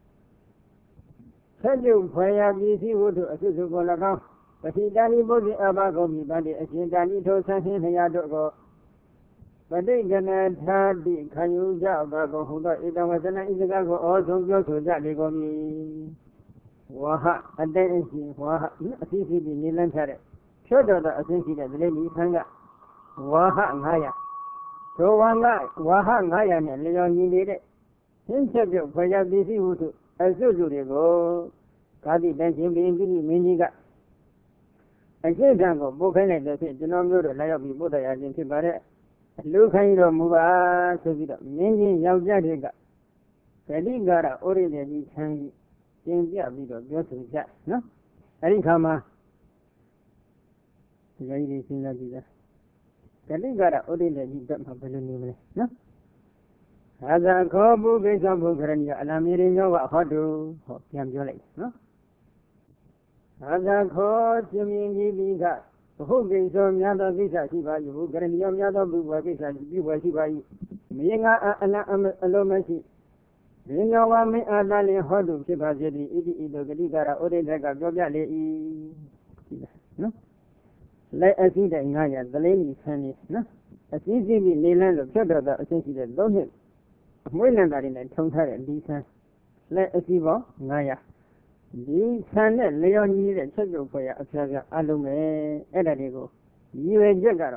Send you prayer, busy wood to a suitable account. But he done both the Abago, but the Ashendani told something he had to go. But they gonna have the Kayuja Bago, who got it was an Izagago also go to that they go me. Waha, and then he Waha, a C C B Nilan Tare. Short of the Ascension that the lady Hanga. Waha and Haya. So one guy, Waha and Haya and Leon needed it. Himself, for your busy wood. As usually go, Kadi dancing being Miniga. I say, Jango, Bokane, the same, do not know the light of the Buddha as in Tibare. Look, I know Muba, so the Mini Yajaga. Kaligara, already hanging in the Abido, just with that, no? Arikama. Ladies in the Vida. Kaligara, already don't have a new, no? As a cobu base of Bugrania, and I'm hearing over how to Yamjolate, no? As a coach, you mean Giga, who brings on Yada Visa, Siba, you Granium Yada Buba, you were Siba, Minga Alomasi. You know what me Adali Hodu, Siba, Jedi, Idi, Gigara, Odega, Gogale, no? Let us see the Inaya, the lady Sunny, no? As easy as the land of Chadra, the essentially don't hit. When I'm in a tongue and decent, let us see what Naya. The son and Leon need a children for your Asaga Alume, Edadigo. You a jagger.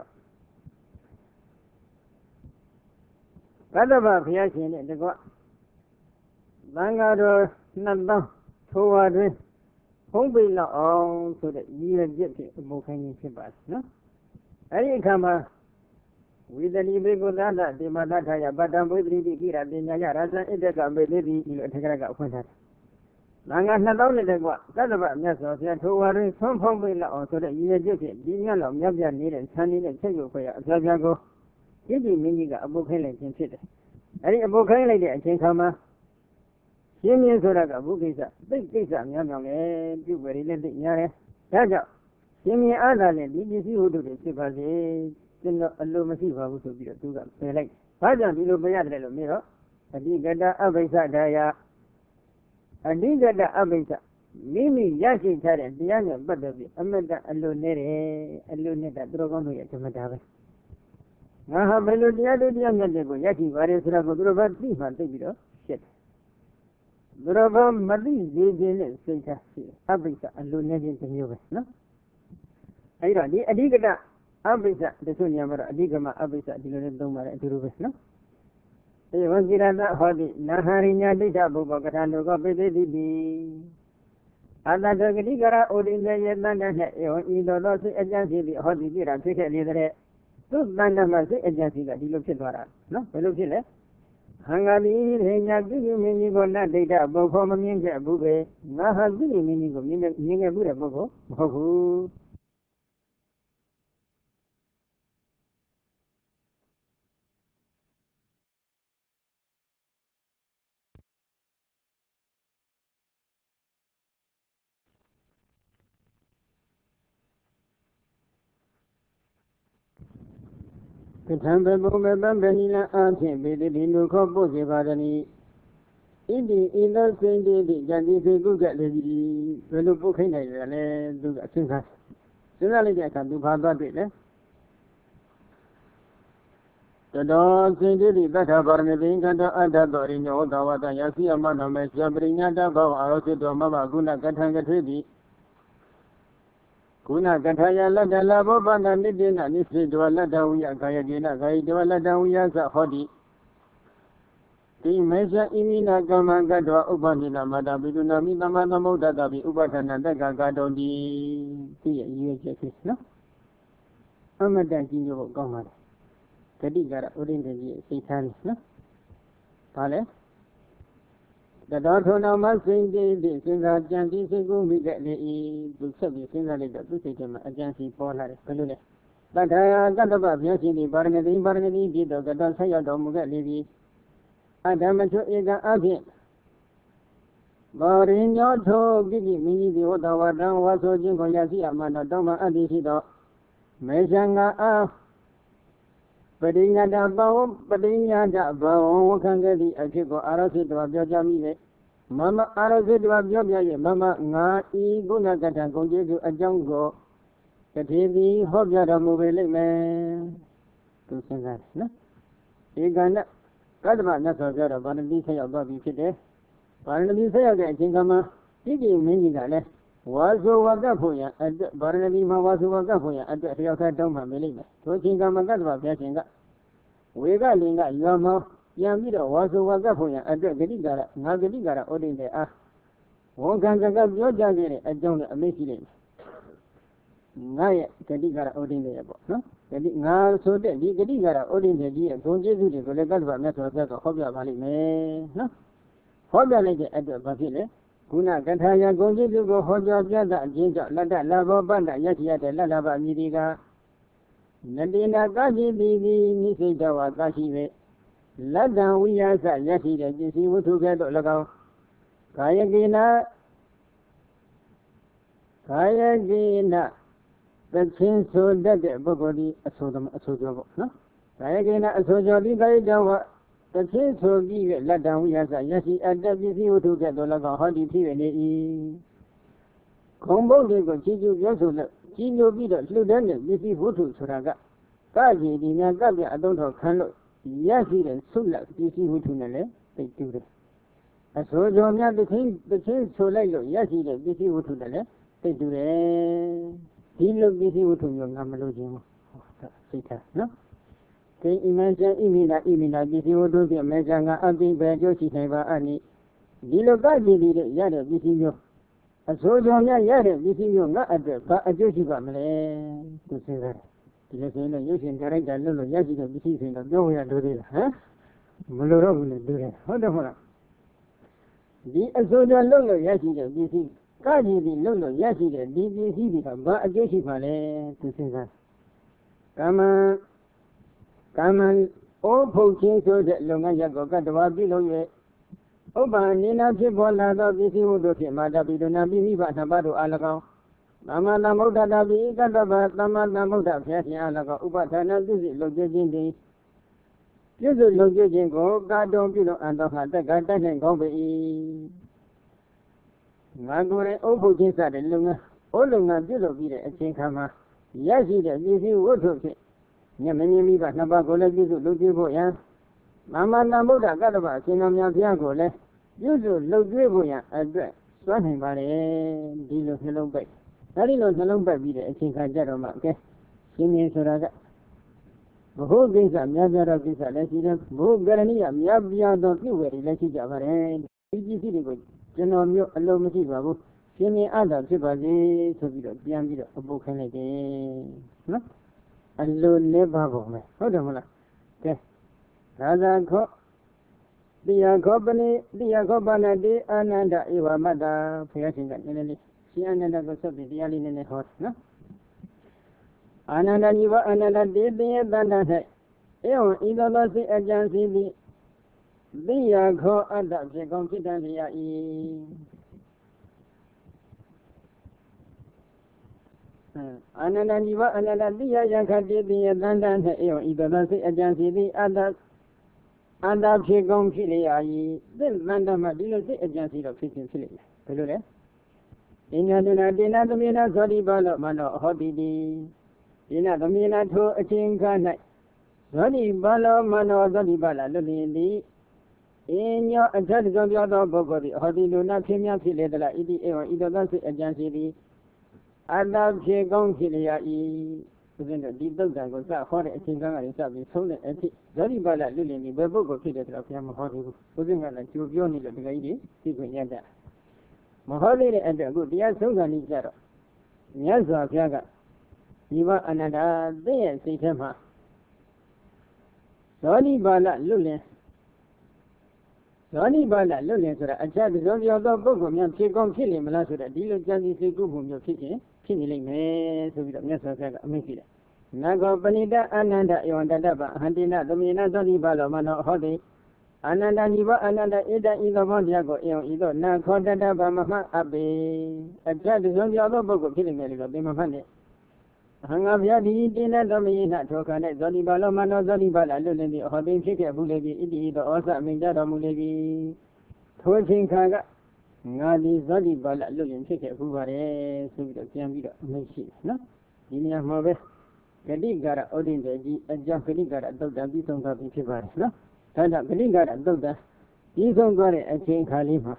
Rather Piasin and the God. Bangado, Namba, Toward Home be long so that you and Gypsy Bokani Sibas, no? Any come with the Libigolanda, the Madataya, but I'm with the Gira, the Nayara, and the Gambedi, you take a for that. Langa not only the what, that's about Nassau, who are some home be long so that you and Gypsy, the young of Yabia need and Sunny and Tego for your Zago. Give me meaning a Bokane in City. Any Bokane lady, I can come. Jimmy Soraga, Bukisa, big pizza, young man, you very little yare. Taja, Jimmy Adalin, did you see who do this? Because they did not allow Masiva to be a two up. They like, Pajan, you look at the mirror, and you get the Abisa Daya, and you get the Abisa, မိမိရရှိထားတဲ့တရားနဲ့ပတ်သက်ပြီးအမတအလိုနဲ့တယ်အလိုနဲ့တာသူတော်ကောင်းတို့ရဲ့ဓမ္မတာပဲငါဟာဘယ်လိုတရားတို့တရားမြတ်တွေကိုရရှိပါရဲဆိုတာကိုသူတော်ဘာသိမှသိပြီးတော့ဖြစ်တယ်သူတော်ဘာမသိသေးခြင်းနဲ့စိတ်ထားရှိအပိစ္ဆအလိုနဲ့ခြင်းတစ်မျိုးပဲနော်အဲဒီတော့ဒီအဓိကတအပိစ္ဆတချို့နေရာမှာတော့အဓိကမအပိစ္ဆဒီလိုနဲ့သုံးပါတယ်အတူတူပဲနော်ေဝံကိရတဟောတိနာဟရိညာဒိဋ္ဌဘုဗ္ဗကထာနုကောပိသိတိပိအတ္တတဂတိကရဩဒိနေယတန္တနဲ့ဧဝံဤသောသောစိတ်အကျဉ်းစီပြီးဟောတိပြတာဖြစ်ခဲ့လေတဲ့သူတဏ္ဍမှာစိတ်အကျဉ်းစီကဒီလိုဖြစ်သွားတာနော်ဘယ်လိုဖြစ်လဲဟံဃာတိရိညာပြုပြုမင်းကြီးကိုနတ်ဒိဋ္ဌဘုခေါ်မမြင်ခဲ့ဘူးပဲငါဟာပြုပြုမင်းကြီးကိုမြင်မြင်ခဲ့ဘူးတဲ့ပုဂ္ဂိုလ်မဟုတ်ဘူးကထံဘဘုံဘပံပဏိလအဖြင့်ဗေတိဒီနုခောပုစေပါရဏိဣတိဣသောစိန္တိတိယတိစေကုကလေပြီဘယ်လိုပုတ်ခိုင်းနိုင်ရလဲသူကအစဉ်းစားစဉ်းစားလိုက်တဲ့အခါသူဘာသွားတွေ့လဲတတော်စိန္တိတိသတ္ထဗာရဏိကတောအတ္တတော်ရိညောသဝတယစီယမနမေသပရိညာတဘောအာရောစိတောမဘကုဏကထံကထေတိကုဏကထာယလတ္တလာဘောပန္နနိတိနနိစိတောလတ္တဝိယကာယကေနကာယတောလတ္တဝိယသဟောတိတိမေဇဣမိနာကမ္မကတောဥပ္ပန္နိနာမတာပိတုနာမိသမသမုဒ္ဒတပိဥပ္ပဌာဏတက္ကကာတောတိဒီရဲ့ရည်ချက်ဖြစ်နော်အမတန်ကြီးညို့ကောင်းပါလေဂတိကရဥဒိန္တကြီးစိတ်ထားနေနော်ဘာလဲတတော်ထုံတော်မစိတ်တည်သည့်စဉ်းစားကြံစည်စိတ်ကူးမိတဲ့လေဤသူဆက်ပြီးစဉ်းစားလိုက်တော့သူစိတ်ထဲမှာအကြံစီပေါ်လာတယ်ဘယ်လိုလဲတထာကတ္တပဘုရားရှင်ဒီပါရဏတိပါရဏတိပြည်တော်ကတော်ဆက်ရောက်တော်မူခဲ့လေပြီအဓမ္မချွဧကအဖြစ်ဘောရိညောထိုကိတိမိကြီးဒီဟောတော်ဝတံဝါဆိုခြင်းကိုရရှိအမှန်တော်တောင်းမှအပ်သည်ရှိသောမေဇံငါအားပရိညာတဘောပရိညာတဘောဝခံခဲ့သည့်အဖြစ်ကိုအာရစိတဝပြောကြမိလေမမအာရစိတဝပြောပြရဲ့မမငါဤကုဏကထံဂုံကျေးဇူးအကြောင်းကိုတထေသည်ဟောပြတော်မူပေလိမ့်မယ်သူစဉ်းစားတယ်နော်ဒီကနေ့ကတ္တမမြတ်စွာဘုရားတော်ဗာဏတိဆက်ရောက်သွားပြီဖြစ်တယ်ဗာဏတိဆက်ရောက်တဲ့အချိန်ကမှတိတိမင်းကြီးကလည်းဝါဆိုဝကဖို့ရအတွက်ဗာရဏတိမှာဝါဆိုဝကဖို့ရအတွက်တယောက်တည်းတောင်းမှမေးလိမ့်မယ်ထိုအချိန်ကမှကတ္တဗဘုရားရှင်ကဝေကလင်ကရွာမောပြန်ပြီးတော့ဝါဆိုဝကဖို့ရအတွက်ဂတိကာရငါဂတိကာရဩဒိနေအားဝန်ခံစကားပြောကြခဲ့တဲ့အကြောင်းနဲ့အမေ့ရှိလိမ့်မယ်ငါရဲ့ဂတိကာရဩဒိနေရပေါ့နော်ဂတိငါဆိုတဲ့ဒီဂတိကာရဩဒိနေကြီးရဲ့ဂုဏ်ကျေးဇူးတွေကိုလည်းကတ္တဗမြတ်စွာဘုရားကဟောပြပါလိမ့်မယ်နော်ဟောပြလိုက်တဲ့အတွက်ဘာဖြစ်လဲကုဏကထာယဂုံจิตကိုဟောကြားပြသအခြင်းကြောင့်လတ္တလာဘောပတ္တယတိရတဲ့လတ္တဗမြည်ဒီကနတိနာကရှိတိတိနိစိတဝါကရှိပဲလတ္တဝိယသယတိတဲ့ပစ္စည်းဝတ္ထုကဲ့သို့၎င်းကာယကိနာကာယကိနာသချင်းဆိုတတ်တဲ့ပုဂ္ဂိုလ်ဒီအဆိုတော်အဆိုကျော်ပေါ့နော်ကာယကိနာအဆိုကျော်ဒီကာယကြောင့်တခြင်းဆိုပြီးလတ္တဝိယသယရှိအတ္တပစ္စည်းဝတ္ထုကဲ့သို့၎င်းဟောဒီဖြစ်နေ၏ခုံဘုတ်တွေကိုချီးကျူးပြောဆိုလို့ကြီးညိုပြီးတော့လှူဒန်းတဲ့ပစ္စည်းဝတ္ထုဆိုတာကကကြီးဒီများကပြအသုံးတော်ခံလို့ရရှိတဲ့ဆုလက်ပစ္စည်းဝတ္ထုနဲ့လည်းသိတူတယ်အဆိုကြောများတခြင်းတခြင်းဆိုလိုက်လို့ရရှိတဲ့ပစ္စည်းဝတ္ထုနဲ့လည်းသိတူတယ်ဒီလိုပစ္စည်းဝတ္ထုမျိုးငါမလို့ခြင်းဘူးစိတ်ထားနော်ကိဣမံဇံဣမိနာဣမိနာပစ္စည်းဝတ္ထုဖြင့်မေဇံကအပိပဲကျိုးရှိနိုင်ပါအနိဒီလိုကကြည်ဒီရတဲ့ပစ္စည်းမျိုးအဆိုကြောများရတဲ့ပစ္စည်းမျိုးငါအတွက်ဘာအကျိုးရှိပါမလဲသူစဉ်းစားတယ်ဒီလိုဆိုရင်ရုပ်ရှင်ဒါရိုက်တာလို့လို့ရရှိတဲ့ပစ္စည်းဆိုရင်တော့ပြောရလို့သေးလားဟမ်မလိုတော့ဘူးလေတူတယ်ဟုတ်တယ်မဟုတ်လားဒီအဆိုကြောလို့လို့ရရှိတဲ့ပစ္စည်းကကြည်ဒီလို့လို့ရရှိတဲ့ဒီပစ္စည်းတွေကဘာအကျိုးရှိပါလဲသူစဉ်းစားကမ္မကမ္မဩဖုတ်ချင်းဆိုတဲ့လုပ်ငန်းရပ်ကိုကတ္တဝါပြုလုပ်၍ဥပ္ပန္နိနာဖြစ်ပေါ်လာသောပစ္စည်းဝတ္ထုဖြင့်မာတာပိတုနာပိမိဘနှစ်ပါးတို့အား၎င်းသမ္မာသမ္ဗုဒ္ဓတာပိကတ္တဗသမ္မာသမ္ဗုဒ္ဓဘုရားရှင်အား၎င်းဥပဋ္ဌာဏပြုစီလုပ်ကြခြင်းသည်ပြုစုလုပ်ကြခြင်းကိုကာတုံပြုလို့အံတော်ခတက်ကတတ်နိုင်ကောင်းပေ၏ ngā kore ofu jinsa de lunga olunga bilo bire achinkama yashi de bisi wotu phi nyamanyami ba naba gole bisu luti bo yan mama namuda kadaba sinamya phya ko le bisu luti bo yan atwe swa nain ba le di lo nalong pai dari lo nalong pai bire achinka jaro ma ke shinyin sura ga bho kinsa mya jaro kinsa le shi de bho garaniya mya bya do pyuwe ri le shi ja ba le di ji si ko jano myo alo ma shi ba bu shin yin ada phit ba se so bi do pyan bi do apu khain lai de no alo ne ba bo meဟုတ်တယ်မလားကဲဒါသာခောတရားခောပနိတရားခောပါဏတိအာနန္ဒဧဝမတ္တာဘုရားရှင်ကနည်းနည်းလေးရှင်အာနန္ဒကိုဆက်ပြီးတရားလေးနည်းနည်းဟောနော်အာနန္ဒညီဝအာနန္ဒတေတေယတန္တ၌ဧဝံဤသောသောစိအကြံစီသည်သိယခောအတ္တဖြစ်ကောင်းဖြစ်တတ်လျက်၏အာနန္ဒညီဝအာနန္ဒတိယယခတေတေယတန္တ၌ဧဝံဤသောသောစိအကြံစီသည်အတ္တအန္တဖြစ်ကောင်းဖြစ်လျက်၏သစ္တန္တမှာဒီလိုစိအကြံစီတော့ဖြစ်ခြင်းဖြစ်လိမ့်မယ်ဘယ်လိုလဲဣညာတနာတေနသမေနသောတိပါလောမနောဟောတိတိဒေနသမေနထိုအချင်းခါ၌သောတိပါလောမနောသောတိပါလာလွတ်လင်သည်အင်းညောအထက်ကြောင့်ပြောသောပုဂ္ဂိုလ်သည်ဟောတိလူနာဖြစ်များဖြစ်လေသလားဣတိဧဝံဤသို့သောစိအကြံစီသည်အတ္တဖြစ်ကောင်းဖြစ်လျက်၏ဥစဉ်တို့ဒီသုတ်တံကိုစဟောတဲ့အချင်းခါကလည်းစပြီးဆုံးတဲ့အဖြစ်သောတိပါလာလွတ်လင်သည်ဘယ်ပုဂ္ဂိုလ်ဖြစ်တယ်ဆိုတော့ဘုရားမဟောသေးဘူးဥစဉ်ကလည်းကြိုပြောနေလို့ဒီကကြီးတွေသိခွင့်ရတတ်မဟောသေးတဲ့အတွက်အခုတရားဆုံးခံနေကြတော့မြတ်စွာဘုရားကဒီဘအနန္တသိရဲ့စိတ်ထဲမှာဇောတိပါဠလွတ်လင်ဇောတိပါဠလွတ်လင်ဆိုတာအချက်ကြောပြောသောပုဂ္ဂိုလ်များဖြစ်ကောင်းဖြစ်လိမ့်မလားဆိုတဲ့ဒီလိုကြံစည်စိတ်ကူးမှုမျိုးဖြစ်ခြင်းဖြစ်နေလိမ့်မယ်ဆိုပြီးတော့မြတ်စွာဘုရားကအမိန့်ရှိတယ်။နာဂောပဏိတအာနန္ဒဧဝံတတ္တပအဟန္တိနသမေနဇောတိပါဠမနောဟောတိအာနန္ဒညီဘအာနန္ဒဧတဤသောဘောတရားကိုဧဝံဤသို့နာခောတတ္တပမမှတ်အပ်ပေအချက်ကြောပြောသောပုဂ္ဂိုလ်ဖြစ်လိမ့်မယ်လို့သင်မမှတ်နဲ့အဟံငါဘုရားဒီတိနသမယေနထောခန္ဓာဇောတိပါလောမနောဇောတိပါဠလွတ်လင်သည်အဟောသိဖြစ်ခဲ့ဘူးလေပြီဣတိဤသောဩဇအမိန်ကြတော်မူလေပြီထိုချိန်ခါကငါဒီဇောတိပါဠလွတ်လင်ဖြစ်ခဲ့ဘူးပါတယ်ဆိုပြီးတော့ပြန်ပြီးတော့အမိန့်ရှိတယ်နော်ဒီနေရာမှာပဲဂတိကာရဩဒိန်တေကြီးအကြောင်းဂတိကာရသုတ်တံပြီးဆုံးသွားပြီဖြစ်ပါတယ်နော်ဒါကြောင့်ဂတိကာရသုတ်တံပြီးဆုံးသွားတဲ့အချိန်ခါလေးမှာ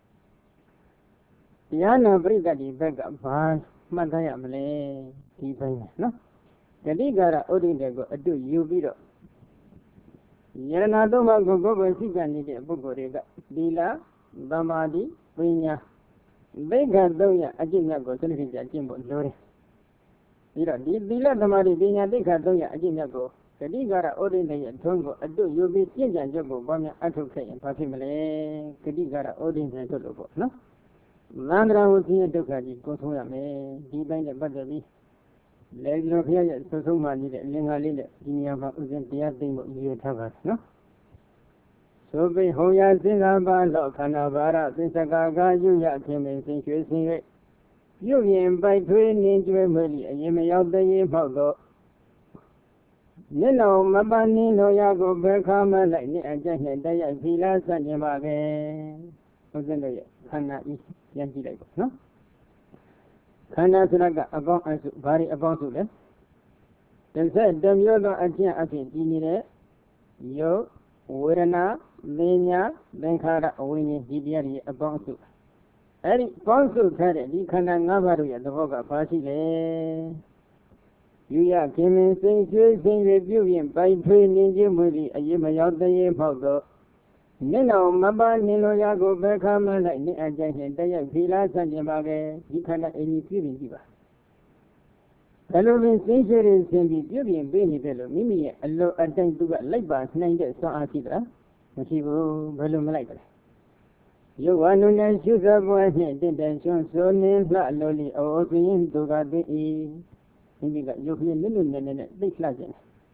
တရားနာပရိသတ်ဒီဘက်ကဘာမှတ်သားရမလဲဒီပိုင်းနော်ဂတိကာရဩဒိန်တေကိုအတုယူပြီးတော့ယရဏသုံးပါးကိုကိုယ်ပဲရှိကနေတဲ့ပုဂ္ဂိုလ်တွေကသီလသမာဓိပညာသိက္ခာသုံးရအကျင့်မြတ်ကိုစနစ်တကျကျင့်ဖို့လိုတယ်ပြီးတော့ဒီသီလသမာဓိပညာသိက္ခာသုံးရအကျင့်မြတ်ကိုဂတိကာရဩဒိန်တေရဲ့ထုံးကိုအတုယူပြီးကျင့်ကြံချက်ကိုပေါင်းများအထုတ်ခဲ့ရင်ဘာဖြစ်မလဲဂတိကာရဩဒိန်တေတို့လို့ပေါ့နော်သံဃာဝုသိယဒုက္ခကြီးကိုဆုံးရမယ်ဒီပိုင်းနဲ့ပတ်သက်ပြီးလေကျွန်တော်ဖျက်ရဲ့ဆွဆုံးမှနေတဲ့အလင်္ကာလေးနဲ့ဒီနေရာမှာဥစဉ်တရားသိမ့်ဖို့ရည်ထားပါနော်ဆိုပိဟောရစင်္ဃပါလောခန္ဓာဘာရသင်္စကာကယုရခြင်းပင်စင်ရွှေစင်၍ပြုပြင်ပိုက်ထွေးနေကျွဲမွေးလီအရင်မရောက်တည်းမောက်တော့မျက်လုံးမပန်းနင်းလို့ရကိုဘယ်ခါမှလိုက်နေအကြက်နဲ့တိုက်ရိုက်ဖီလာစัจခြင်းပါပဲဥစဉ်တို့ရဲ့ခန္ဓာဤပြန်ကြည့်လိုက်ပါနော်ခန္ဓာဆိုတာကအပေါင်းအစုဘာတွေအပေါင်းစုလဲတစ်ဆက်တစ်မျိုးသောအကျင့်အဖြစ်ကြီးနေတဲ့ယုတ်ဝေဒနာသင်ညာသင်္ခါရအဝိညာဉ်ဒီတရားတွေအပေါင်းအစုအဲ့ဒီပေါင်းစုထားတဲ့ဒီခန္ဓာ၅ပါးတို့ရဲ့သဘောကဘာရှိလဲယူရခင်မင်းစိတ်ရွှေစိတ်ရွှေပြုပြင်ပိုက်ထွေးနေခြင်းမူသည်အရင်မရောက်သေးရင်ဖောက်တော့မျက်လုံးမပန်းနင်လိုရာကိုဘယ်ခါမှလိုက်နေအကြိုက်နဲ့တက်ရောက်ဖီလာဆန့်ကျင်ပါပဲဒီခန္ဓာအင်းကြီးပြုပြင်ကြည့်ပါဘယ်လိုပင်စိတ်ရှိရင်ဆင်ပြီးပြုပြင်ပေးနေတယ်လို့မိမိရဲ့အလိုအတိုင်းသူကလိုက်ပါနိုင်တဲ့စွမ်းအားရှိသလားမရှိဘူးဘယ်လိုမလိုက်ကြလဲယုတ်ဝါနုနဲ့ရှုစပွဲနဲ့တင့်တယ်ဆွန်းဆိုနေလှလိုလီအိုဆိုရင်သူကသိ၏မိမိကယုတ်ကြီးနုနုနဲ့နဲ့သိလှခြင်း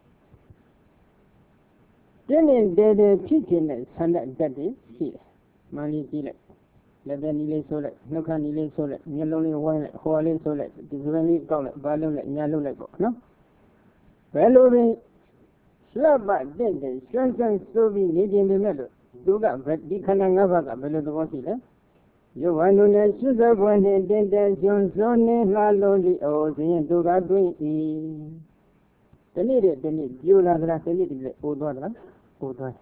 တင်းနေတယ်တယ်ဖြစ်ခြင်းနဲ့ဆန္ဒတတ်တယ်ရှိတယ်မှန်လေးကြည့်လိုက်လက်သက်နီးလေးဆိုးလိုက်နှုတ်ခမ်းနီးလေးဆိုးလိုက်မျက်လုံးလေးဝိုင်းလိုက်ဟောလေးဆိုးလိုက်ဒီစပင်းလေးကောက်လိုက်ဘာလုံးလိုက်ညာလုံးလိုက်ပေါ့နော်ဘယ်လိုပဲလှပတဲ့တဲ့ဆွမ်းဆွမ်းဆိုးပြီးနေခြင်းပဲမဲ့လို့သူကဒီခန္ဓာ၅ပါးကဘယ်လိုသဘောရှိလဲ Yo one on a sugar one and then there's your son and lolly or the to got doing e. The needed the need you rather than the Udra Udra.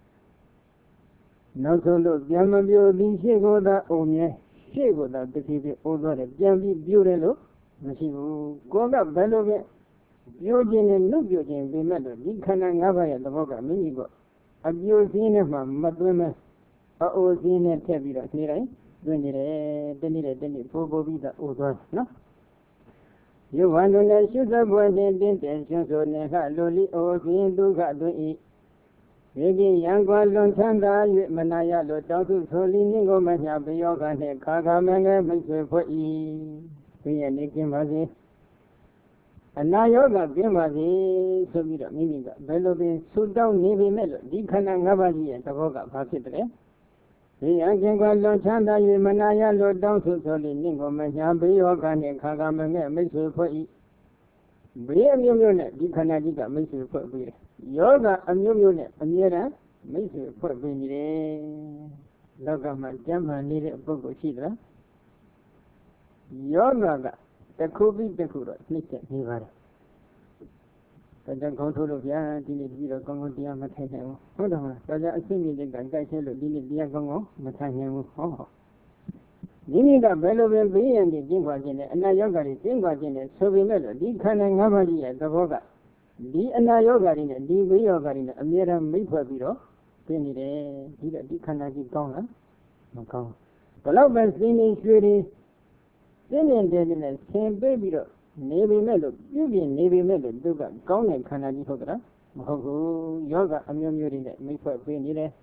No solo Yamabio di Shigo da Onya Shigo da the people Udra Jambi Burello. She will go up Bellowe. Eugene and no Eugene be met. You cannot have at the Boga Minigo. Abusing him, Madame. Oh, seen a tabula, right? When it didn't any poor vida or no. You want to let you the boy the intentions or never lolly or seeing to got to eat. Maybe young one on Sanda, Manaya, Lotto, Soliningo, Mania, Bioga, Kagamanga, Mister for E. We are making money. And now yoga, Bimazi, so we don't mean that. Bellow, sit down, maybe mellow. Deep can never be at the Voga, Pacitre. The young one on Sanda, Manaya, Lord down to Soliningo, Mania, Bioga, Kagamanga, Mister for E. Bria unit, you can add a Mister for beer. Yoga, a new unit, a nearer, Mister for beer. Logama, Jama, needed a book of Shidra. Yoga, the Kubi, the Kura, Mister Nivara. But the control of Yan, did it be a Congo Dia Matano? Hold on, but I think the guy said, did it be a Congo, Matano? Oh. Dini got Bellow be and the Jingwajin, and I yoga is Jingwajin, so we met a deep kind of Navali at the Voga. The and I yoga in a deep yoga in a mere maple below. Then it did a deep kind of Gonga. No. The love and singing sweetie. Then and then in the same baby. Navy mellow, you be navy mellow, do got gone and Canadi Hodra. Oh, yoga, I'm your muting it, make for a penny.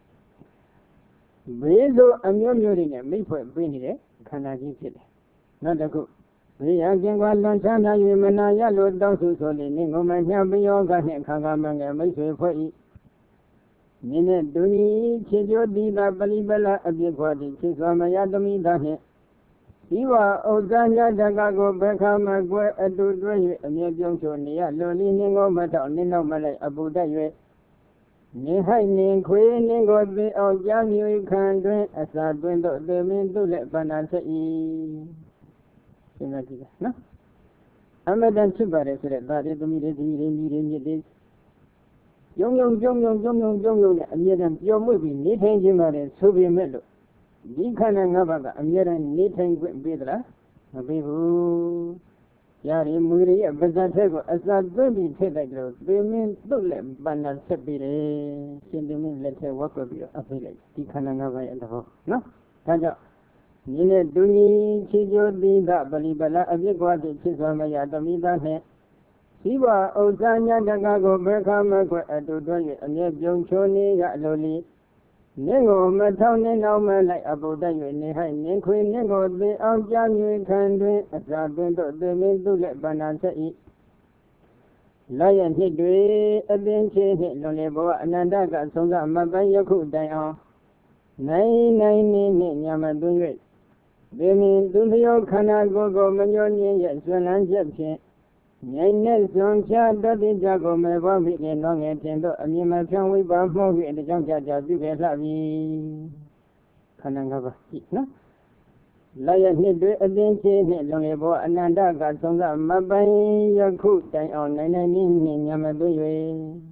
Bezo, I'm your muting it, make for a penny. Canadi said. Not a good. We are getting one lunch and I will manaya load down to Soliningo, my yoga and Kagamanga, make for it. Nina Duni, Chijo Dida Balibala, a big body, Chisamayadami, Dane. Siwa Ozanya Dagago Bekama Gwe Adu Dwe Amyong Sonia Loli Ningo Mata Nino Malay Abu Daye Nihai Ning Queen Ningo Be O Jamu can do as I dwindle the mean to let Banasa E. No? Amadan Subare said that is the meeting meeting this. Young young young young young young young young and yet your movie need hanging out in Soviet Mellow. Di kana ngaba amyara ni tang bedra abihu yari muri abazate ko asa dobi thedai lo bemin tulle banal sebire sindimin lete wakko bi afile di kana ngaba ya do no taja nine duni chijo di da balibala abikwa de chisama ya tamida ne siwa ozanya daga ko bekama ko adu doye anye byong choni ya loli Ningo Matown and like Abu Dayu in the high Ninqui Ningo the Aljamu can do as I don't the men to let Banasa eat. Lion hit way, a bench hit Lolebo, and Andaga Songa Mabayaku Dayo. Nine nine nine Yamadun. They mean Dulio Kana go go Mayoni, yes, when I'm Jepsi. Nine Son Chad, Daddy Jago, my one weekend long and tender, and you might come with one movie and the young judge of you get lavi. Kanangava, no? Lion hit a bench hit Longebo, and Andaga Songa Mabay Yaku, die on nine nine in Yamabu.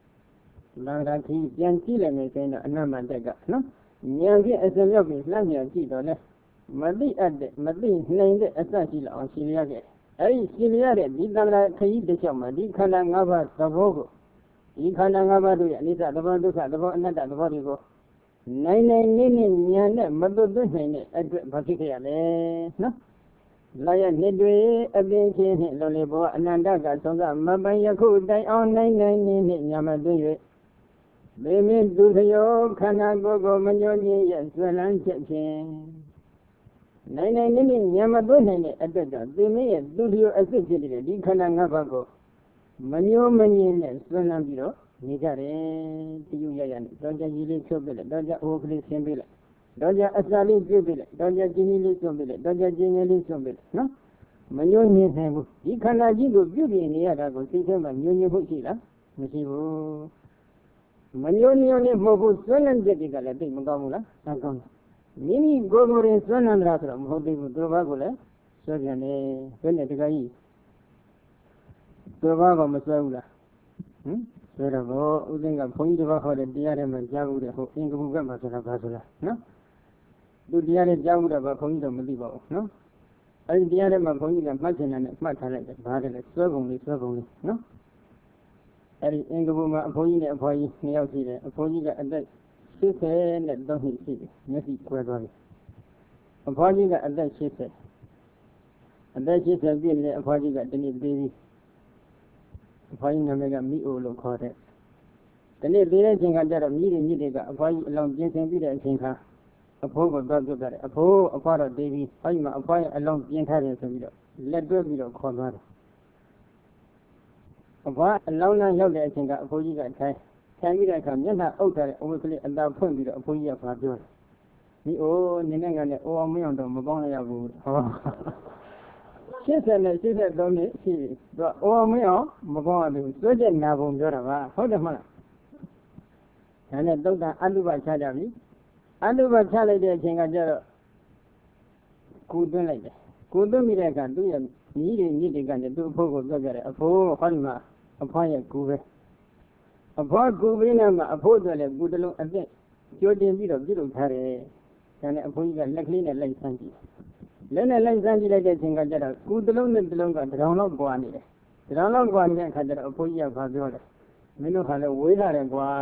Langaki, Yankila, may say no, Namandaga, no? Yankee as a love is Lamia Tito, Madi at the Madi named the Assassin on Syria. Ay Syria, Didala Kai de Chama, Di Kanangava, the Vogo. Di Kanangava, Anita, the Vanduka, the Vonata, the Vodigo. Nine nine Yan, Mother Duane, particularly, no? Lion Nedway, a bench in Lolebo, Anandaga, Songa, Mabayaku, die on nine nine in Yamadu. They mean do the yo, Kanago, Mayoni, yes, well, I'm checking. Nine nine in Yamadune at the dog. They may do you essentially, Di Kanangavago. Manu Manin, Sonambiro, Nigare, Yuyan, Doja Yili Sobile, Doja Oakley Sembile, Doja Asali Jubile, Doja Jinili Sobile, Doja Jinili Sobile, no? Manu Nisabu, Di Kanajigo, Beauty in the Yadago, System and Union Hutila, Masibu Manioni Mobu, Solan Jedica, Mugamula, Sakon. မိမိကိုယ်ကိုယ်ရင်စွန့်နန္ဒရာဆိုတော့မဟုတ်သေးဘူးသူတို့ဘာကိုလဲစွဲပြန်တယ်စွဲနေတခါကြီးသူတို့ဘာကမစွဲဘူးလားဟင်စွဲတော့ဘောဥစဉ်ကဘုန်းကြီးတစ်ပါးဟောတဲ့တရားထဲမှာကြားဘူးတဲ့ဟိုအင်္ဂပုကမှာဆိုတာဘာဆိုလားနော်သူတရားထဲကြားဘူးတော့ဘာဘုန်းကြီးတော့မသိပါဘူးနော်အဲဒီတရားထဲမှာဘုန်းကြီးကမှတ်ချင်တယ်နဲ့မှတ်ထားလိုက်တယ်ဘာလဲလဲစွဲပုံလေးစွဲပုံလေးနော်အဲဒီအင်္ဂပုမှာအဘုန်းကြီးနဲ့အဖွားကြီးနှစ်ယောက်ရှိတယ်အဘုန်းကြီးကအသက်ရှစ်ဆယ်နဲ့သုံးနှစ်ရှိတယ်မျက်စိကွဲသွားပြီအဖွားကြီးကအသက်ရှစ်ဆယ်အသက်ရှစ်ဆယ်ပြည့်နေတဲ့အဖွားကြီးကတနေ့သေးပြီအဖွားကြီးနာမည်ကမိအိုလို့ခေါ်တဲ့တနေ့သေးတဲ့အချိန်ကကျတော့မိတွေမြစ်တွေကအဖွားကြီးအလောင်းပြင်ဆင်ပြီးတဲ့အချိန်ခါအဖိုးကိုတော့ပြုတ်ကြတယ်အဖိုးအဖွားတော့သေးပြီဟောဒီမှာအဖွားရဲ့အလောင်းပြင်ထားတယ်ဆိုပြီးတော့လက်တွဲပြီးတော့ခေါ်သွားတယ်အဖွားအလောင်းလမ်းရောက်တဲ့အချိန်ကအဖိုးကြီးကထိုင်ထိုင်ပြီးတဲ့အခါမျက်နှာအုပ်ထားတဲ့အဝတ်ကလေးအသာဖွင့်ပြီးတော့အဖိုးကြီးကဘာပြောလဲဒီအိုးနင်းနဲ့ကလည်းအိုးအောင်မအောင်တော့မပေါင်းလိုက်ရဘူးဟောရှစ်ဆယ်နဲ့ရှစ်ဆယ်သုံးနှစ်ရှိပြီသူကအိုးအောင်မအောင်မပေါင်းရဘူးစွဲချက်နာပုံပြောတာပါဟုတ်တယ်မဟုတ်လားဒါနဲ့သုတ်တန်အတုပချကြပြီအတုပချလိုက်တဲ့အချိန်ကကျတော့ကိုသွင်းလိုက်တယ်ကိုသွင်းပြီးတဲ့အခါသူ့ရဲ့ညီးတွေညီးတွေကနေသူ့အဖိုးကိုပြောပြတယ်အဖိုးဟောဒီမှာအဖွားရဲ့ကူပဲအဖွားကူပြီးနောက်မှာအဖိုးအတွက်လည်းကူတလုံးအသက်ကြိုတင်ပြီးတော့ပြုလုပ်ထားတယ်ဒါနဲ့အဖိုးကြီးကလက်ကလေးနဲ့လိုက်ဆန်းကြည့်လက်နဲ့လိုက်ဆန်းကြည့်လိုက်တဲ့အချိန်ကကျတော့ကူတလုံးနဲ့တလုံးကတရောင်လောက်ကွာနေတယ်တရောင်လောက်ကွာနေတဲ့အခါကျတော့အဖိုးကြီးကဘာပြောလဲမင်းတို့ကလည်းဝေးလာတယ်ကွာ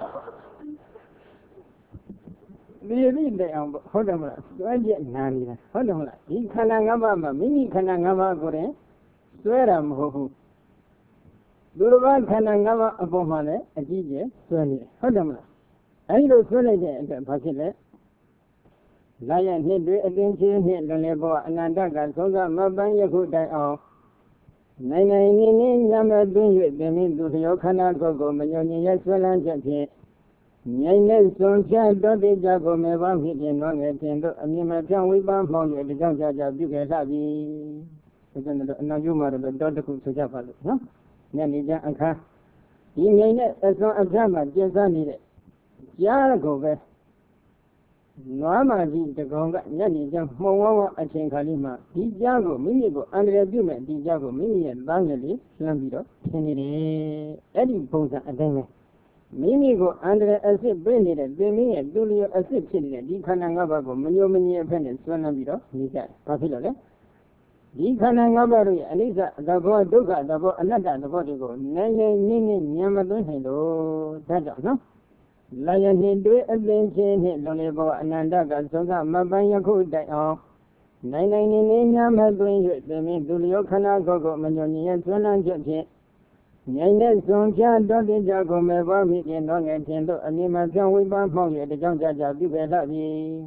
ဒီလိုတဲ့အောင်ဟုတ်တယ်မလားစွဲချက်နာနေတာဟုတ်တယ်မလားဒီခန္ဓာ၅ပါးမှာမိမိခန္ဓာ၅ပါးကိုယ်ရင်စွဲတာမဟုတ်ဘူးသူတော်ဘာခန္ဓာ၅ပါးအပေါ်မှာလည်းအကြည့်ကျစွဲနေတယ်ဟုတ်တယ်မလားအဲဒီလိုစွဲလိုက်တဲ့အတွက်ဘာဖြစ်လဲလာရနှစ်တွေအတင်းချင်းနှစ်လွန်လေဘောအနန္တကသုံးကမပန်းယခုတိုင်အောင်နိုင်နိုင်နေနေညမသွင်း၍ပင်မင်းသူလျောခန္ဓာကိုယ်ကိုမညွန်ညင်ရဆွဲလန်းချက်ဖြင့်ငြိမ့်နဲ့စွန်ဖြတ်တော်တိကြကိုမေဘဖြစ်ဖြစ်နောငယ်ဖြင့်တို့အမြင်မဖြောင်းဝိပန်းမှောင်း၍ဒီကြောင့်ကြကြပြုခဲ့လှပြီဒါကြောင့်လည်းအနာကျုမှာတော့တော်တစ်ခုဆိုကြပါလို့နော်ညနေကျအခါဒီငြိမ့်နဲ့အစွန်အဖြတ်မှာကျင်းစားနေတဲ့ကြားကိုပဲနွားမကြီးတကောင်ကညနေကျမှုံဝဝအချိန်ခါလေးမှာဒီကြားကိုမိမိကိုအန္တရာယ်ပြုမဲ့ဒီကြားကိုမိမိရဲ့သားငယ်လေးလှမ်းပြီးတော့ဆင်းနေတယ်အဲ့ဒီပုံစံအတိုင်းပဲမိမိကိုအန္တရာယ်အစစ်ပေးနေတဲ့သင်မင်းရဲ့သူလျောအစစ်ဖြစ်နေတဲ့ဒီခန္ဓာ၅ပါးကိုမညိုမငြိအဖက်နဲ့ဆွမ်းလန်းပြီးတော့နေကြတယ်ဘာဖြစ်လို့လဲဒီခန္ဓာ၅ပါးတို့ရဲ့အနိစ္စသဘောဒုက္ခသဘောအနတ္တသဘောတွေကိုနိုင်နိုင်နင်းနင်းဉာဏ်မသွင်းနိုင်လို့ဒါကြောင့်နော်လာယနှစ်တွေအသင်ချင်းနှင့်လွန်လေဘောအနန္တကသုံးကမပန်းယခုတိုင်အောင်နိုင်နိုင်နင်းနင်းဉာဏ်မသွင်း၍သင်မင်းသူလျောခန္ဓာကိုယ်ကိုမညိုညင်ဆွမ်းလန်းချက်ဖြင့်ငြိမ့်တဲ့စွန်ဖြတ်တော်တိကြကိုမဲ့ပွားမိခြင်းတော့ငယ်ခြင်းတို့အမြင်မှဖြောင်းဝိပန်းမှောင်း၍တကြောင်ကြကြပြုခဲ့လှပြီ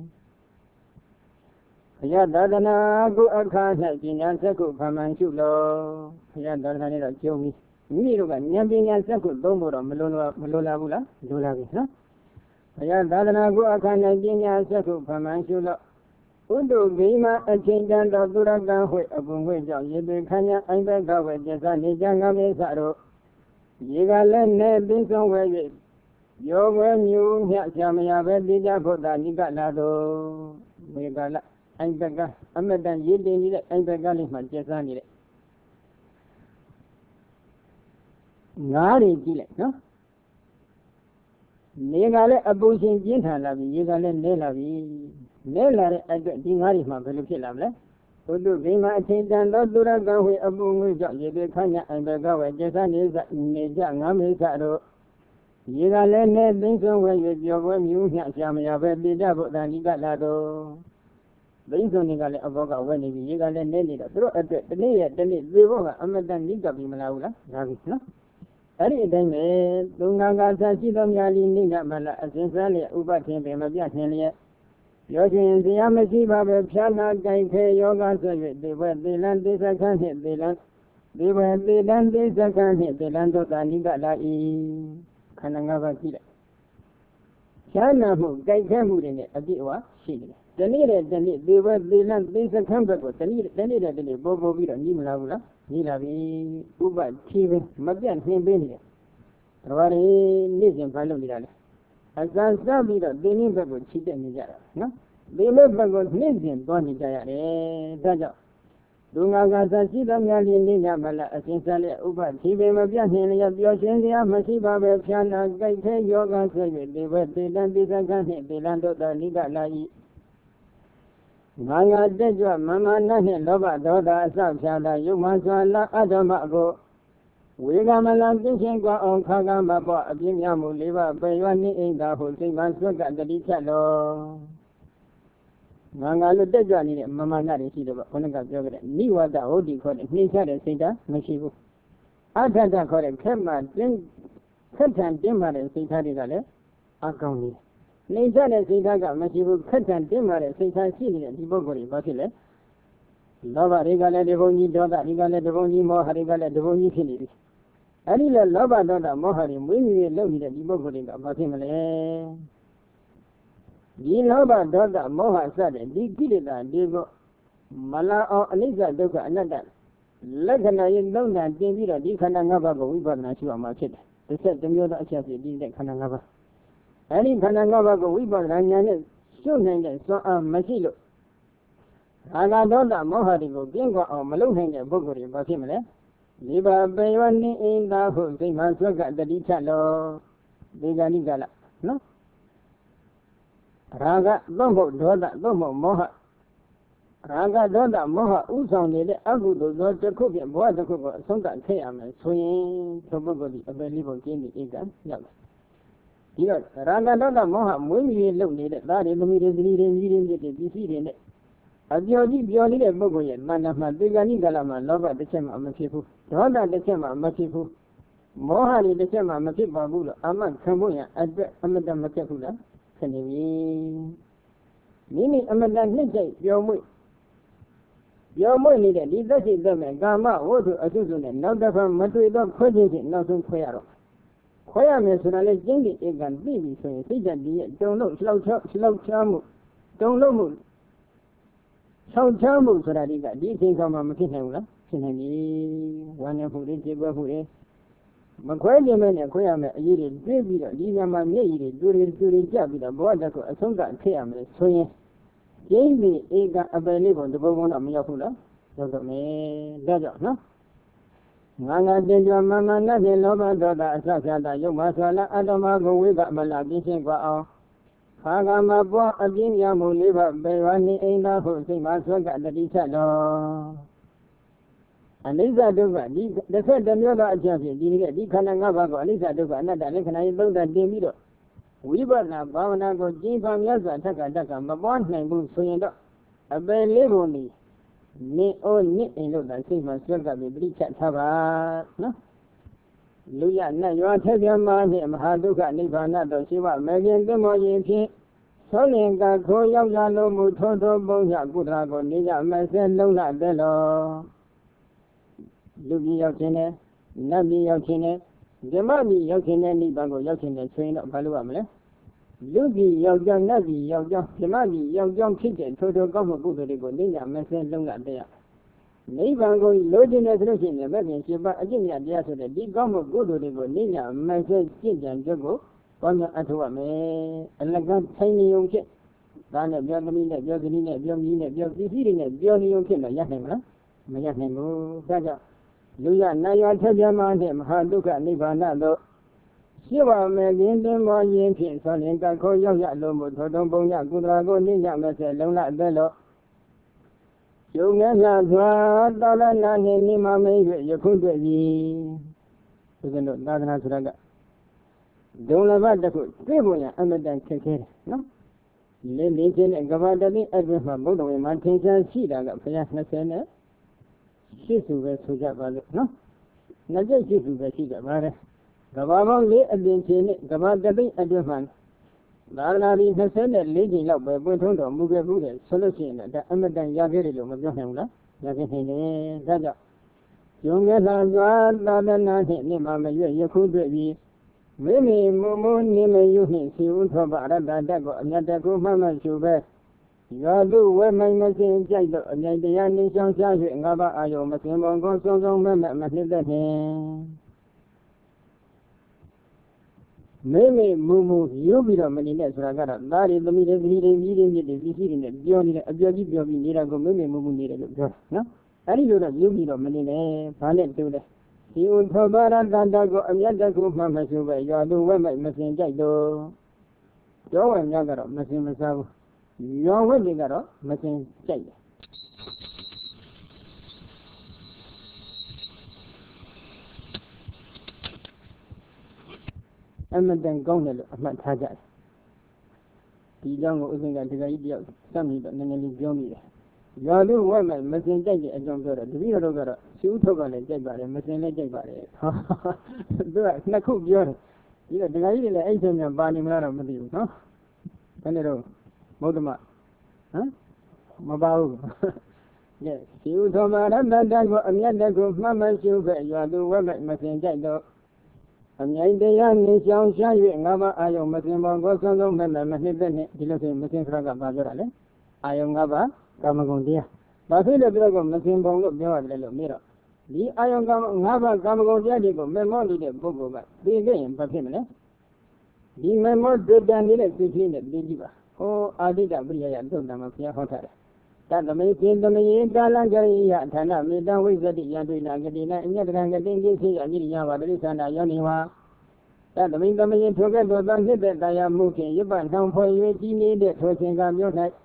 ဘုရားသာသနာကုအခါ၌ပညာစက္ခုဖမှန်ရှုလောဘုရားသာသနာနဲ့တော့ကျုံပြီမိမိတို့ကဉာဏ်ပညာစက္ခုသုံးဖို့တော့မလိုလားမလိုလားဘူးလားလိုလားပြီနော်ဘုရားသာသနာကုအခါ၌ပညာစက္ခုဖမှန်ရှုလောဥဒ္ဓဂိမအချိန်တန်တော်သူရကံဝှေအပုံဝှေကြောင့်ရေပေခမ်းညာအိုင်ဘက်ကဝဲကျစနေကြငါမေစတို့ရေကလည်းနဲ့ပင်းဆုံးဝဲ၍ရောဝဲမြူမြရှာမရပဲတိကြဖို့သာနိကလာတော်မေကလအိုင်ဘက်ကအမတန်ရေတင်နေတဲ့အိုင်ဘက်ကလေးမှကျစနေတဲ့ငါးတွေကြည့်လိုက်နော်နေကလည်းအပူရှင်ပြင်းထန်လာပြီရေကလည်းနဲလာပြီနဲလာတဲ့အတွက်ဒီငါးတွေမှဘယ်လိုဖြစ်လာမလဲဘုဒ္ဓဂိမအချိန်တန်သောသူရကံဝေအပူငွေကြောင့်ရေတွေခန့်ညအိမ်ဘက်ကဝဲကျစနေစနေကြငါးမေစတို့ရေကလည်းနဲသိမ်းဆုံးဝဲ၍ပျော်ပွဲမြူးမြရှာမရပဲပိဋကဗုဒ္ဓနိကလာတော်သိမ်းဆုံးနေကလည်းအဘောကဝဲနေပြီရေကလည်းနဲနေတော့သူတို့အတွက်တနေ့ရက်တနေ့သေဖို့ကအမတန်နိကပြီမလားဘူးလားဒါပြီနော်အဲ့ဒီအတိုင်းပဲသုံးငါးကစားရှိသောမြာလီနိကမလအစဉ်စားလျက်ဥပထင်ပင်မပြတ်ထင်လျက်ပြောခြင်းဇာမရှိပါပဲဖြာနာကြိုက်ခဲယောဂဆွဲ၍သေဘွယ်သေလန်းသေစခန်းနှင့်သေလန်းသေဘွယ်သေလန်းသေစခန်းနှင့်သေလန်းသောတာနိကလာ၏ခန္ဓာ၅ပါးကြည့်လိုက်ဖြာနာမှုကြိုက်ခဲမှုတွေနဲ့အပြည့်အဝရှိနေတယ်တနေ့တဲ့တနေ့သေဘွယ်သေလန်းသေစခန်းဘက်ကိုတနေ့တနေ့တဲ့တနေ့ပေါ်ပေါ်ပြီးတော့ညီးမလာဘူးလားညီးလာပြီဥပတိပဲမပြတ်နှင်းပေးနေတယ်ဒါပါလေနေ့စဉ်ဖန်လုပ်နေတာလေအစစပြီးတော့သင်္င်းဘက်ကိုခြိတက်နေကြတာနော်ဒီမဲ့ဘက်ကိုနှင်းစဉ်သွားနေကြရတယ်ဒါကြောင့်ဒုငါကသာရှိသောများလင်းနေကြမလားအစဉ်ဆက်လက်ဥပတိပေမပြတ်နှင်လျက်ပျော်ရွှင်စရာမရှိပါပဲဖြာနာကြိုက်ခဲယောဂဆွေ၍ဒီဘက်တေတံတိသကနှင့်တေလံတို့သောနိဒလာ၏ငါငါတက်ကြွမမနာနှင့်လောဘဒေါသအစဖြာသာယုံမှစွာလာအတ္တမကိုဝေကမလံပြင်းချင်းကွာအောင်ခါကမပေါ်အပြင်းများမှုလေးပါပေရွနှင့်အိမ်သာဟုစိတ်မှဆွတ်ကတတိဖြတ်လောငါငါလို့တက်ကြွနေတဲ့မမနာတွေရှိတယ်ပေါ့ခொနကပြောကြတဲ့နိဝတ္တဟုတ်ဒီခေါ်တဲ့နှိမ့်ချတဲ့စိတ်ဓာတ်မရှိဘူးအထတ္တခေါ်တဲ့ခက်မှတင်းခက်ထန်တင်းမှတဲ့စိတ်ဓာတ်တွေကလည်းအကောင်းကြီးနှိမ့်ချတဲ့စိတ်ဓာတ်ကမရှိဘူးခက်ထန်တင်းမှတဲ့စိတ်ဓာတ်ရှိနေတဲ့ဒီပုဂ္ဂိုလ်တွေဘာဖြစ်လဲလောဘတွေကလည်းဒီဘုံကြီးဒေါသတွေကလည်းဒီဘုံကြီးမောဟတွေကလည်းဒီဘုံကြီးဖြစ်နေပြီအဲ့ဒီလေလောဘဒေါသမောဟတွေမွေးမြူရလုပ်နေတဲ့ဒီပုဂ္ဂိုလ်တွေကဘာဖြစ်မလဲဒီလောဘဒေါသမောဟစတဲ့ဒီကိလေသာတွေကိုမလာအောင်အနိစ္စဒုက္ခအနတ္တလက္ခဏာရင်သုံးတာတင်ပြီးတော့ဒီခန္ဓာ၅ပါးကိုဝိပဿနာရှုအောင်မှာဖြစ်တယ်တစ်ဆက်တစ်မျိုးသောအချက်ဖြစ်ပြီးတဲ့ခန္ဓာ၅ပါးအဲဒီခန္ဓာ၅ပါးကိုဝိပဿနာဉာဏ်နဲ့ရှုနိုင်တဲ့စွမ်းအားမရှိလို့အာဂဒေါသမောဟတွေကိုပြင်းကွာအောင်မလုပ်နိုင်တဲ့ပုဂ္ဂိုလ်တွေဘာဖြစ်မလဲဒီပါပေယောနိအိန္ဒဟုစိတ်မှဆွတ်ကတတိချလောဒီကဏိကလနော်ရာဂသို့မဟုတ်ဒေါသသို့မဟုတ်မောဟရာဂဒေါသမောဟဥဆောင်နေတဲ့အကုသိုလ်သောတစ်ခုဖြင့်ဘဝတစ်ခုကိုအဆုံးသတ်ခဲ့ရမယ်ဆိုရင်သောပုဂ္ဂိုလ်ဒီအပယ်လေးပုံကျင်းနေဧကရောက်တယ်ဒီတော့ရာဂဒေါသမောဟမွေးမြူလုပ်နေတဲ့သားတွေသမီးတွေဇနီးတွေညီတွေမြစ်တွေပစ္စည်းတွေနဲ့အပြော်ကြီးပြောနေတဲ့ပုဂ္ဂိုလ်ရဲ့မန္တမှာဒီကဏိကလမှာလောဘတစ်ချက်မှမဖြစ်ဘူးဒေါသတစ်ချက်မှမဖြစ်ဘူးမောဟတွေတစ်ချက်မှမဖြစ်ပါဘူးလို့အမှန်ခံဖို့ရအတွက်အမတမပြတ်ဘူးလားဖြစ်နေပြီမိမိအမတနှစ်စိတ်ပြောမွေ့ပြောမွေ့နေတဲ့ဒီသက်ရှိသက်မဲ့ကာမဝတ္ထုအစုစုနဲ့နောက်တစ်ခါမတွေ့တော့ခွဲခြင်းဖြင့်နောက်ဆုံးခွဲရတော့ခွဲရမယ်ဆိုတာလေကျင့်ကြံဧကံသိပြီဆိုရင်စိတ်ဓာတ်ဒီရဲ့တုံလို့လှောက်ချလှောက်ချမှုတုံလို့မှုဆောက်ချမှုဆိုတာဒီကဒီအချိန်ခါမှမဖြစ်နိုင်ဘူးလားဖြစ်နိုင်ပြီဝမ်းနေမှုတွေကြေပွက်မှုတွေမခွဲခြင်းနဲ့ခွဲရမယ်အရေးတွေတွေးပြီးတော့ဒီညမှာမျက်ရည်တွေတွေးတွေတွေးကြပြီးတော့ဘဝတက်ကိုအဆုံးသတ်ဖြစ်ရမယ်ဆိုရင်ကျင်းပြီးဧကအပယ်လေးပုံတပုံပုံတော့မရောက်ဘူးလားရောက်တော့မယ်ဒါကြောင့်နော်ငါငါတင်ကြွမမနဲ့ဖြင့်လောဘဒေါသအစဖြာတာယုတ်မှဆွာလာအတ္တမကိုဝိကမလာပြင်းရှင်းกว่าအောင်ခါကမပွားအပြင်းရမှုလေးပါပေဝနိအိန္ဒဟုစိတ်မှဆွကတတိချက်တော်အနိစ္စဒုက္ခဒီတစ်ဆက်တစ်မျိုးသောအချက်ဖြင့်ဒီနေ့ဒီခန္ဓာ၅ပါးကိုအနိစ္စဒုက္ခအနတ္တလက္ခဏာရေးသုံးသပ်တင်ပြီးတော့ဝိပဿနာဘာဝနာကိုကျင့်ဆောင်မြတ်စွာထက်ကတက်ကမပွားနိုင်ဘူးဆိုရင်တော့အပယ်လေးပုံนี้နေအိုးနေအိမ်လို့သာစိတ်မှဆွကပြီးပြိချက်ထားပါနော်လူရနတ်ရွာထက်ပြမနှင့်မဟာဒုက္ခနိဗ္ဗာန်တော်ရှိဝမေခင်သမောရင်ဖြင့်သောလင်ကခိုးရောက်လာလို့မူထိုးထိုးပုံရကုသရာကိုနေကြမဆဲလုံးလာတဲ့လောလူကြီးရောက်ခြင်းနဲ့နတ်ကြီးရောက်ခြင်းနဲ့ဓမ္မကြီးရောက်ခြင်းနဲ့နိဗ္ဗာန်ကိုရောက်ခြင်းနဲ့ဆိုရင်တော့ဘာလို့ရမလဲလူကြီးရောက်ကြောင်းနတ်ကြီးရောက်ကြောင်းဓမ္မကြီးရောက်ကြောင်းဖြစ်တဲ့ထိုးထိုးကောင်းမှုကုသိုလ်တွေကိုနေကြမဆဲလုံးလာတဲ့နိဗ္ဗာန်ကိုလိုချင်တယ်ဆိုလို့ရှိရင်မဂ္ဂင်ရှင်ပါအကျင့်မြတ်တရားဆိုတဲ့ဒီကောင်းမှုကုသိုလ်တွေကိုနေညာမဆဲကျင့်ကြံကြကိုကောင်းများအထောက်ရမယ်အလကံထိုင်နေုံဖြစ်ဒါနဲ့ပြောသမီးနဲ့ပြောကလေးနဲ့ပြောမြီးနဲ့ပြောပစ္စည်းတွေနဲ့ပြောနေုံဖြစ်တော့ရနိုင်မလားမရနိုင်ဘူးဒါကြောင့်လူရနာရွာထက်ပြမနဲ့မဟာဒုက္ခနိဗ္ဗာန်တို့ရှိပါမယ်ခြင်းတင်ပေါ်ရင်ဖြင့်ဆောလင်ကခိုးရောက်ရလို့မို့ထောတုံပုံရကုသရာကိုနေညာမဆဲလုံးလာတဲ့လို့ယုံငါသာစွာတာလနာနှင့်နိမမေ၍ယခုတွေ့ပြီဒီကနေ့သာသနာဆိုတာကဒုံလဘတစ်ခုသိဖို့ရအမတန်ခက်ခဲတယ်နော်လင်းလင်းချင်းနဲ့ကဘာတတိအပြည့်မှာဘုဒ္ဓဝေမှာထင်ရှားရှိတာကဘုရားနှစ်ဆယ်နဲ့ရှစ်စုပဲဆိုကြပါလို့နော်နှစ်ကျရှစ်စုပဲရှိကြပါတယ်ကဘာပေါင်းလေးအပြင်ချင်းနဲ့ကဘာတတိအပြည့်မှာသာသနာ့ဒီနှစ်ဆယ်နဲ့လေးချိန်လောက်ပဲပွင့်ထုံးတော်မူခဲ့ဘူးတဲ့ဆိုလို့ရှိရင်ဒါအမတန်ရခဲ့တယ်လို့မပြောနိုင်ဘူးလားရခဲ့နိုင်တယ်ဒါကြောင့်ယုံငယ်သာစွာသာသနာနှင့်နိမမရွယခုတွေ့ပြီးမိမိမုံမုံနိမယုနှင့်စီဥထောပအရတ္တတက်ကိုအမြတ်တကူမှတ်မှရှုပဲရောသူဝဲမိုင်မစင်ကြိုက်တော့အမြိုင်တရားနေဆောင်ရှား၍ငါးပါးအာယုံမစင်ပုံကိုစုံစုံမဲ့မဲ့မနှစ်သက်နှင့်妹妹木木有比了没呢？说那个哪里都没得，没得没得没得，必须的呢。标你的，标记标比你那个妹妹木木你的就标，喏。哪里有的有比了没呢？反正对的。有他妈的单单个，俺家这个妈妈说呗，要都外卖没现在都，要外面个了没现没啥不，要外面个了没现在的。俺们等讲的了，俺们参加的。第二个我现在这个一定要上面的那个领标米的。要都外卖没现在的，按照个了，这边都个了，手头个来在办的，没现在在办的，哈哈哈，对吧？那可标的，这个这个一定来挨着面把你们那了没得有，哈，看得到，没得嘛，啊，没包，耶，手头嘛，咱咱咱个，俺家这个慢慢修改，要都外卖没现在的。俺家这样你想下月，俺们哎呦没现包，我上头没没没现在呢，这个是没现说个包着了，哎呦俺们。काम कोंदिया बाकी ले बिरा को machine bongo बेवा ले लो मेरा दी आयो काम गाबा काम कोंदिया दी को मैं मोली दे बोगो बा दे गए बाकी में दी मैं मो दे डांडी ले सिखी ने दी जी बा ओ आदि दा बढ़िया या तो ना मफिया होता है ता तमे पिन तमे ये काला करे या थाना में दा वै गति या दुई ना गति ना इन्या तरह के दिन के से या जी या बा दे साना यो नि वा ता तमे तमे ये ठोके तो ता हित दे ताया मुखे ये बा नाम फोय ये जी ने दे ठो सिन का म्यो नाई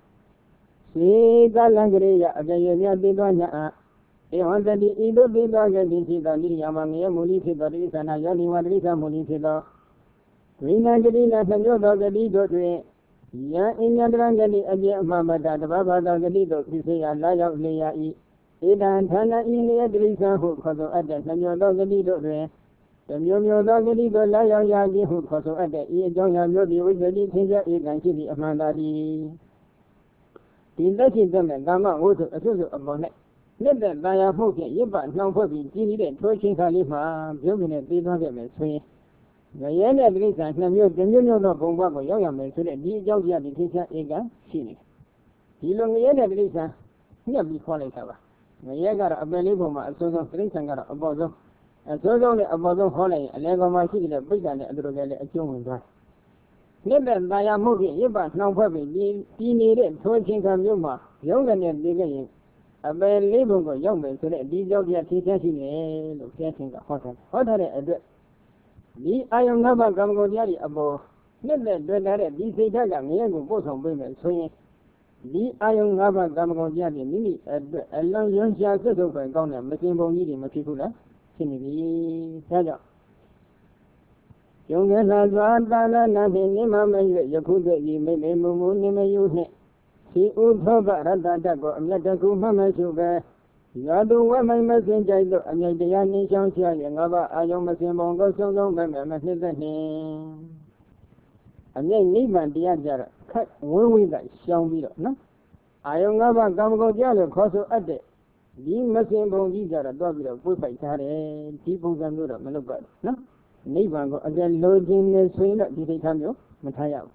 See the language again, you did one. A hundred either did not get into the Yamang Mulifida and Ayani Marisa Mulifida. We not get in as a new dog at Lido to Ya in Yadrangani again, Mamma, the Baba dog at Lido to say a lie of Lea E. Ida and Tana in the Adrisa who cause at the new dog at Lido to the new dog at Lido lie of Yagi who cause at the E. John Yodi with the Litinja and City of Mandadi. ဒီလက်ရှိတဲ့ကာမဝိသုအဆုစုအပေါ်နဲ့လက်တဲ့တာယာမှုဖြင့်ရစ်ပတ်နှောင်ဖွဲ့ပြီးကြီးနေတဲ့ထိုးချင်းခါလေးမှာပြုံးနေတဲ့ပြီးသွားခဲ့မယ်ဆိုရင်ငရဲနဲ့တိရစ္ဆာန်နှစ်မျိုးတစ်မျိုးမျိုးသောဘုံဘဝကိုရောက်ရမယ်ဆိုတဲ့ဒီအကြောင်းတရားဒီသင်္ချာဧကရှိနေတယ်ဒီလိုငရဲနဲ့တိရစ္ဆာန်ညှပ်ပြီးခေါ်လိုက်တာပါငရဲကတော့အပယ်လေးပုံမှာအစိုးဆုံးတိရစ္ဆာန်ကတော့အပေါ်ဆုံးအစိုးဆုံးနဲ့အပေါ်ဆုံးခေါ်လိုက်ရင်အလဲကောင်မှာရှိတဲ့ပိဋကနဲ့အတူတူလည်းအကျုံးဝင်သွားလက်တဲ့တာယာမှုဖြင့်ရစ်ပတ်နှောင်ဖွဲ့ပြီးပြီးနေတဲ့ထိုးချင်းခါမျိုးမှာရုံးကနေပြီးခဲ့ရင်အပယ်လေးပုံကိုရောက်မယ်ဆိုတဲ့ဒီကြောင့်တရားထင်ရှားရှိတယ်လို့ဘုရားရှင်ကဟောထားတယ်ဟောထားတဲ့အတွက်ဒီအာယုံငါးပါးကံကုန်တရားတွေအပေါ်လက်တဲ့တွေ့ထားတဲ့ဒီစိတ်ဓာတ်ကငရဲကိုပို့ဆောင်ပေးမယ်ဆိုရင်ဒီအာယုံငါးပါးကံကုန်တရားတွေမိမိအတွက်အလွန်ရွံ့ရှားစွတ်ဆုပ်ပဲကောင်းတဲ့မစင်ပုံကြီးတွေမဖြစ်ဘူးလားဖြစ်နေပြီဒါကြောင့်ယုံငယ်လာစွာတာလနာဖြင့်နိမမရွေယခုတည်းဤမိမေမူမူနိမယုနှင့်စီဥသောကရတ္တတကိုအမြတ်တခုမှမရှုပဲရာသူဝဲမိုင်မစင်ကြိုက်လို့အမြတ်တရားနှင်းချောင်းချရငါးပါးအာယုံမစင်ပုံကိုဆုံးဆုံးပဲမနှစ်သက်နှင့်အမြတ်နိဗ္ဗာန်တရားကြတော့ခက်ဝင်းဝင်းကရှောင်ပြီးတော့နော်အာယုံငါးပါးကာမဂုဏ်တရားလို့ခေါ်ဆိုအပ်တဲ့ဒီမစင်ပုံကြီးကြတော့တွားပြီးတော့ပွေ့ပိုက်ထားတယ်ဒီပုံစံမျိုးတော့မလုပ်ပါဘူးနော်နိဗ္ဗာန်ကိုအကယ်လိုချင်နေဆိုရင်တော့ဒီဒိဋ္ဌာမျိုးမထားရဘူး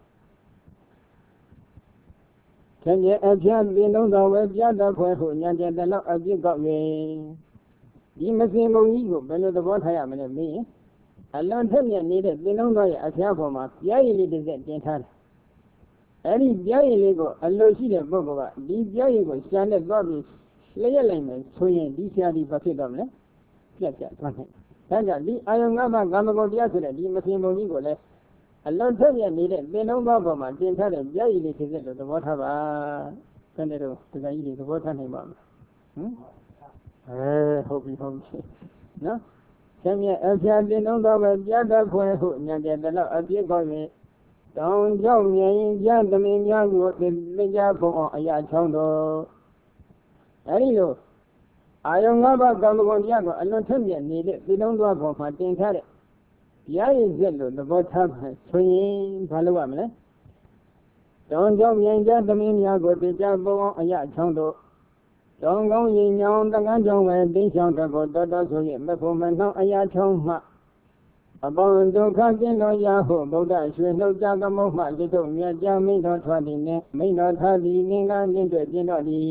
။ခင်ဗျအပြတ်ပင်လုံးတော်ဝဲပြတ်တော်ခွဲဖို့ညာကျက်တဲ့လောက်အပြစ်ကောက်ရင်ဒီမစင်ပုံကြီးကိုဘယ်လိုသဘောထားရမလဲမင်းအလွန်ထက်မြက်နေတဲ့ပင်လုံးတော်ရဲ့အဖျားပေါ်မှာပြားရည်လေးတစ်စက်တင်ထားတယ်။အဲဒီပြားရည်လေးကိုအလိုရှိတဲ့ပုဂ္ဂိုလ်ကဒီပြားရည်ကိုရှာနဲ့သွားပြီးလျက်လိုက်မယ်ဆိုရင်ဒီဆရာဒီဘာဖြစ်တော့မလဲပြတ်ပြတ်သွားနိုင်ဒါကြောင့်ဒီအာယုံငါးပါးကာမဂုဏ်တရားဆိုတဲ့ဒီမစင်ပုံကြီးကိုလည်းအလွန်ထက်မြက်နေတဲ့ပင်လုံးသောပေါ်မှာတင်ထားတဲ့ပြားရည်လေးဖြစ်တဲ့လို့သဘောထားပါဆန်းတဲ့တော့ဒီကကြီးတွေသဘောထားနိုင်ပါမလားဟမ်အဲဟုတ်ပြီဟုတ်ပြီနော်ဆင်းရဲအဖျားပင်လုံးသောပဲပြတ်တတ်ခွဲဟုညံတဲ့တော့အပြစ်ကောင်းရင်တောင်ကြောက်မြင်ကြသမင်များကိုသင်ကြားဖို့အောင်အရာချောင်းတော်အဲဒီလိုအာယုံငါးပါးကာမဂုဏ်တရားကိုအလွန်ထက်မြက်နေတဲ့ပင်လုံးသောပေါ်မှာတင်ထားတဲ့ပြားရည်စက်လို့သဘောထားမှဆိုရင်ဘာလုပ်ရမလဲတောင်ကြောင့်မြင်ကြသမင်းများကိုသိကြပုံအောင်အရာချောင်းတို့တောင်ကောင်းရင်ညောင်းတကန်းကြောင့်ပဲတင်းချောင်းတကောတော်တော်ဆိုရင်မဖို့မနှောင်းအရာချောင်းမှအပေါင်းဒုက္ခကင်းတော်ရာဟုဗုဒ္ဓရွှေနှုတ်ကြသမုတ်မှတိတုမြတ်ကြမိတော်ထွားသည်နှင့်မိတော်ထားသည်ငင်္ဂမြင့်တွေ့ပြင်းတော်သည်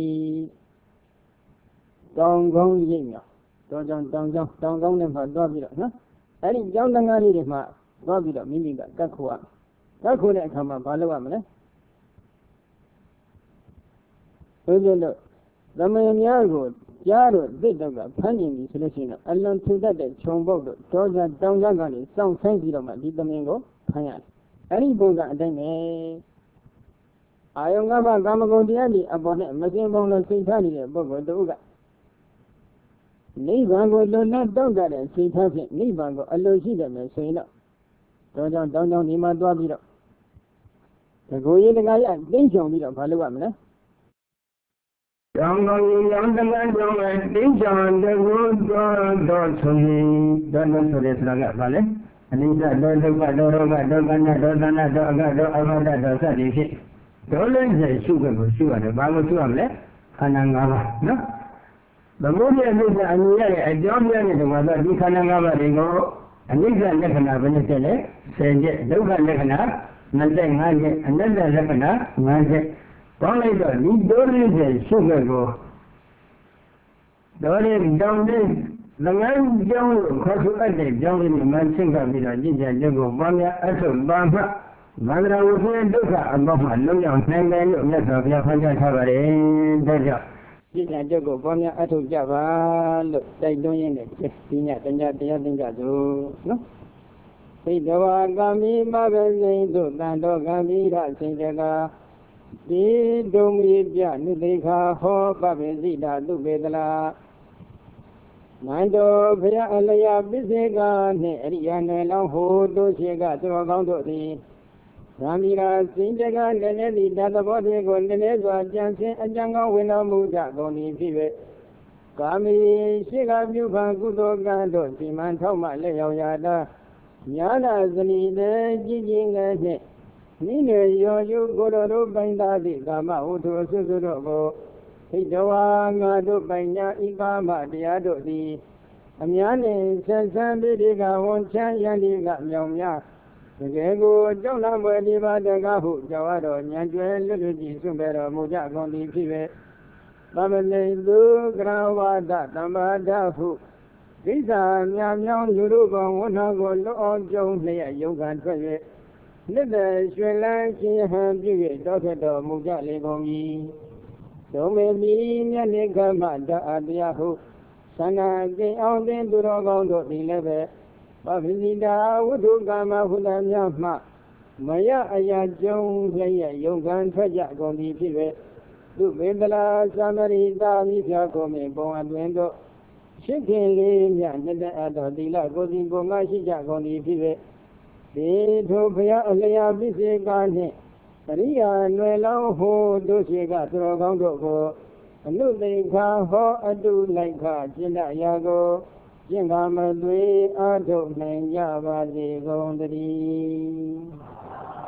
တောင်ကောင်းရိပ်မြော်တောကြောင့်တောင်ကြောင့်တောင်ကောင်းနဲ့မှသွားပြီးတော့နော်အဲ့ဒီကျောင်းတန်ကားလေးတွေမှာသွားပြီးတော့မိမိကတတ်ခိုးရတတ်ခိုးတဲ့အခါမှာဘာလုပ်ရမလဲဆိုကြလို့သမင်များကိုကြားတော့တစ်တော့ကဖမ်းနေပြီဆိုလို့ရှိရင်အလွန်ထူတတ်တဲ့ခြုံပုတ်တို့တောကြတောင်ကြကနေစောင့်ဆိုင်ပြီးတော့မှဒီသမင်ကိုဖမ်းရတယ်အဲ့ဒီပုံကအတိုင်းပဲအာယုံကဘာကာမဂုဏ်တရားကြီးအပေါ်နဲ့မစင်ပုံလို့စိတ်ထားနေတဲ့ပုဂ္ဂိုလ်တို့ကနိဗ္ဗာန်ကိုလွန်လပ်တောက်တဲ့စိတ်ထားဖြင့်နိဗ္ဗာန်ကိုအလိုရှိတယ်မယ်ဆိုရင်တော့တောကြောင့်တောင်းကြောင့်ဒီမှာသွားပြီးတော့တကူရေးတကားရသိမ့်ချောင်ပြီးတော့ဘာလုပ်ရမလဲကြောင်းကောင်းရင်ကြောင်းတကန်းကြောင်းနဲ့သိမ့်ချောင်တကူတော်တော်ဆိုရင်တော်တော်ဆိုတဲ့စကားကဘာလဲအနိစ္စတော်ဒုက္ခတော်ရောဂတော်ကဏ္ဍတော်သနာတော်အကတော်အဘဒတော်စသည်ဖြင့်တော်လည်းစေရှုခွင့်ကိုရှုရတယ်ဘာလို့ရှုရမလဲခန္ဓာ၅ပါးနော်ဘုရားရဲ့အနိစ္စအမြင်ရတဲ့အကြောင်းပြတဲ့ဒီမှာတော့ဒီခန္ဓာ၅ပါးတွေကိုအနိစ္စလက္ခဏာဘယ်နဲ့ဆက်လဲဆယ်ချက်ဒုက္ခလက္ခဏာနှစ်၅ချက်အနတ္တလက္ခဏာ၅ချက်ပေါင်းလိုက်တော့ဒီတော်လေးစေရှုခွင့်ကိုတော်လေးတောင်းတဲ့သငန်းကြောင်းကိုခေါ်ဆိုအပ်တဲ့ကြောင်းလေးနဲ့မှဆင့်ကပ်ပြီးတော့ကြည်ကြတဲ့ကိုပေါင်းများအထုပါမှမန္တရာဝိသေဒုက္ခအပေါင်းမှလုံးရောက်နိုင်တယ်လို့မြတ်စွာဘုရားဟောကြားထားပါတယ်ဒါကြောင့်ကြည်ကြတဲ့ကိုပေါင်းများအထုကြပါလို့တိုက်တွန်းရင်းနဲ့ဒီညတရားတရားသင်ကြစို့နော်သိတဝါကမိမဘစိန်တို့တန်တော်ကမိရစိန်တကာဒီဒုံမီပြနိသိခာဟောပပိစိတာသူပေတလာနန္တောဘုရားအလျာပစ္စေကနှင့်အရိယာနယ်လောင်းဟိုတို့ရှိကသူတော်ကောင်းတို့သည်ဗာမီရာစိန်တကာလည်းလည်းသည်တသဘောတွေကိုလည်းလည်းစွာကြံစင်အကြံကောင်းဝင်တော်မူကြကုန်၏ဖြစ်၍ကာမီရှိကပြုဖန်ကုသိုလ်ကံတို့စီမံထောက်မှလက်ရောက်ရတာညာနာဇနီလည်းကြည်ကြည်ငယ်နှင့်နိနေရောယုကိုတော်တို့ပိုင်သားသည့်ကာမဝတ္ထုအစွတ်စွတ်တို့ကိုဣတဝါငါတို့ပိုင်ညာဤကာမတရားတို့သည်အများနှင့်ဆက်ဆံပြီးဒီကဝန်ချမ်းရန်ဒီကမြောင်များတကယ်ကိုကြောက်လန့်ပွဲဒီပါတကားဟုကြောက်ရတော်ဉာဏ်ကျွဲလွတ်လွတ်ကြည်စွန့်ပဲတော်မူကြကုန်သည်ဖြစ်၍သဗ္ဗလေသူကရဝါဒတမ္ပါဒဟုကိစ္စများမြောင်လူတို့ကဝန်နာကိုလွတ်အောင်ကြုံလျက်ယုံခံထွက်၍နှစ်သက်ရွှင်လန်းခြင်းဟန်ပြု၍တောထွက်တော်မူကြလေကုန်၏ဒုံမေမီမြတ်နေကမတအတရားဟုသန္နာကိအောင်သင်သူတော်ကောင်းတို့သည်လည်းပဲပပိစိတာဝတ္ထုကာမဟုတများမှမရအရာကျုံလျက်ယုံခံထွက်ကြကုန်သည်ဖြစ်၍သူပေတလာသမရိတာမိဖြာကိုမြင်ပုံအတွင်တို့ရှိခင်လေးမြတ်နှစ်သက်အပ်တော်သီလကိုယ်စီကိုယ်ငါရှိကြကုန်သည်ဖြစ်၍ဒီထိုဘုရားအလျာပစ္စေကနှင့်အရိယာနွယ်လောင်းဟိုတို့ရှိကသူတော်ကောင်းတို့ကိုအနုသိခာဟောအတုလိုက်ခကျင့်တရာကိုကျင့်ကမသွေအာထုတ်နိုင်ကြပါစေကုန်တည်း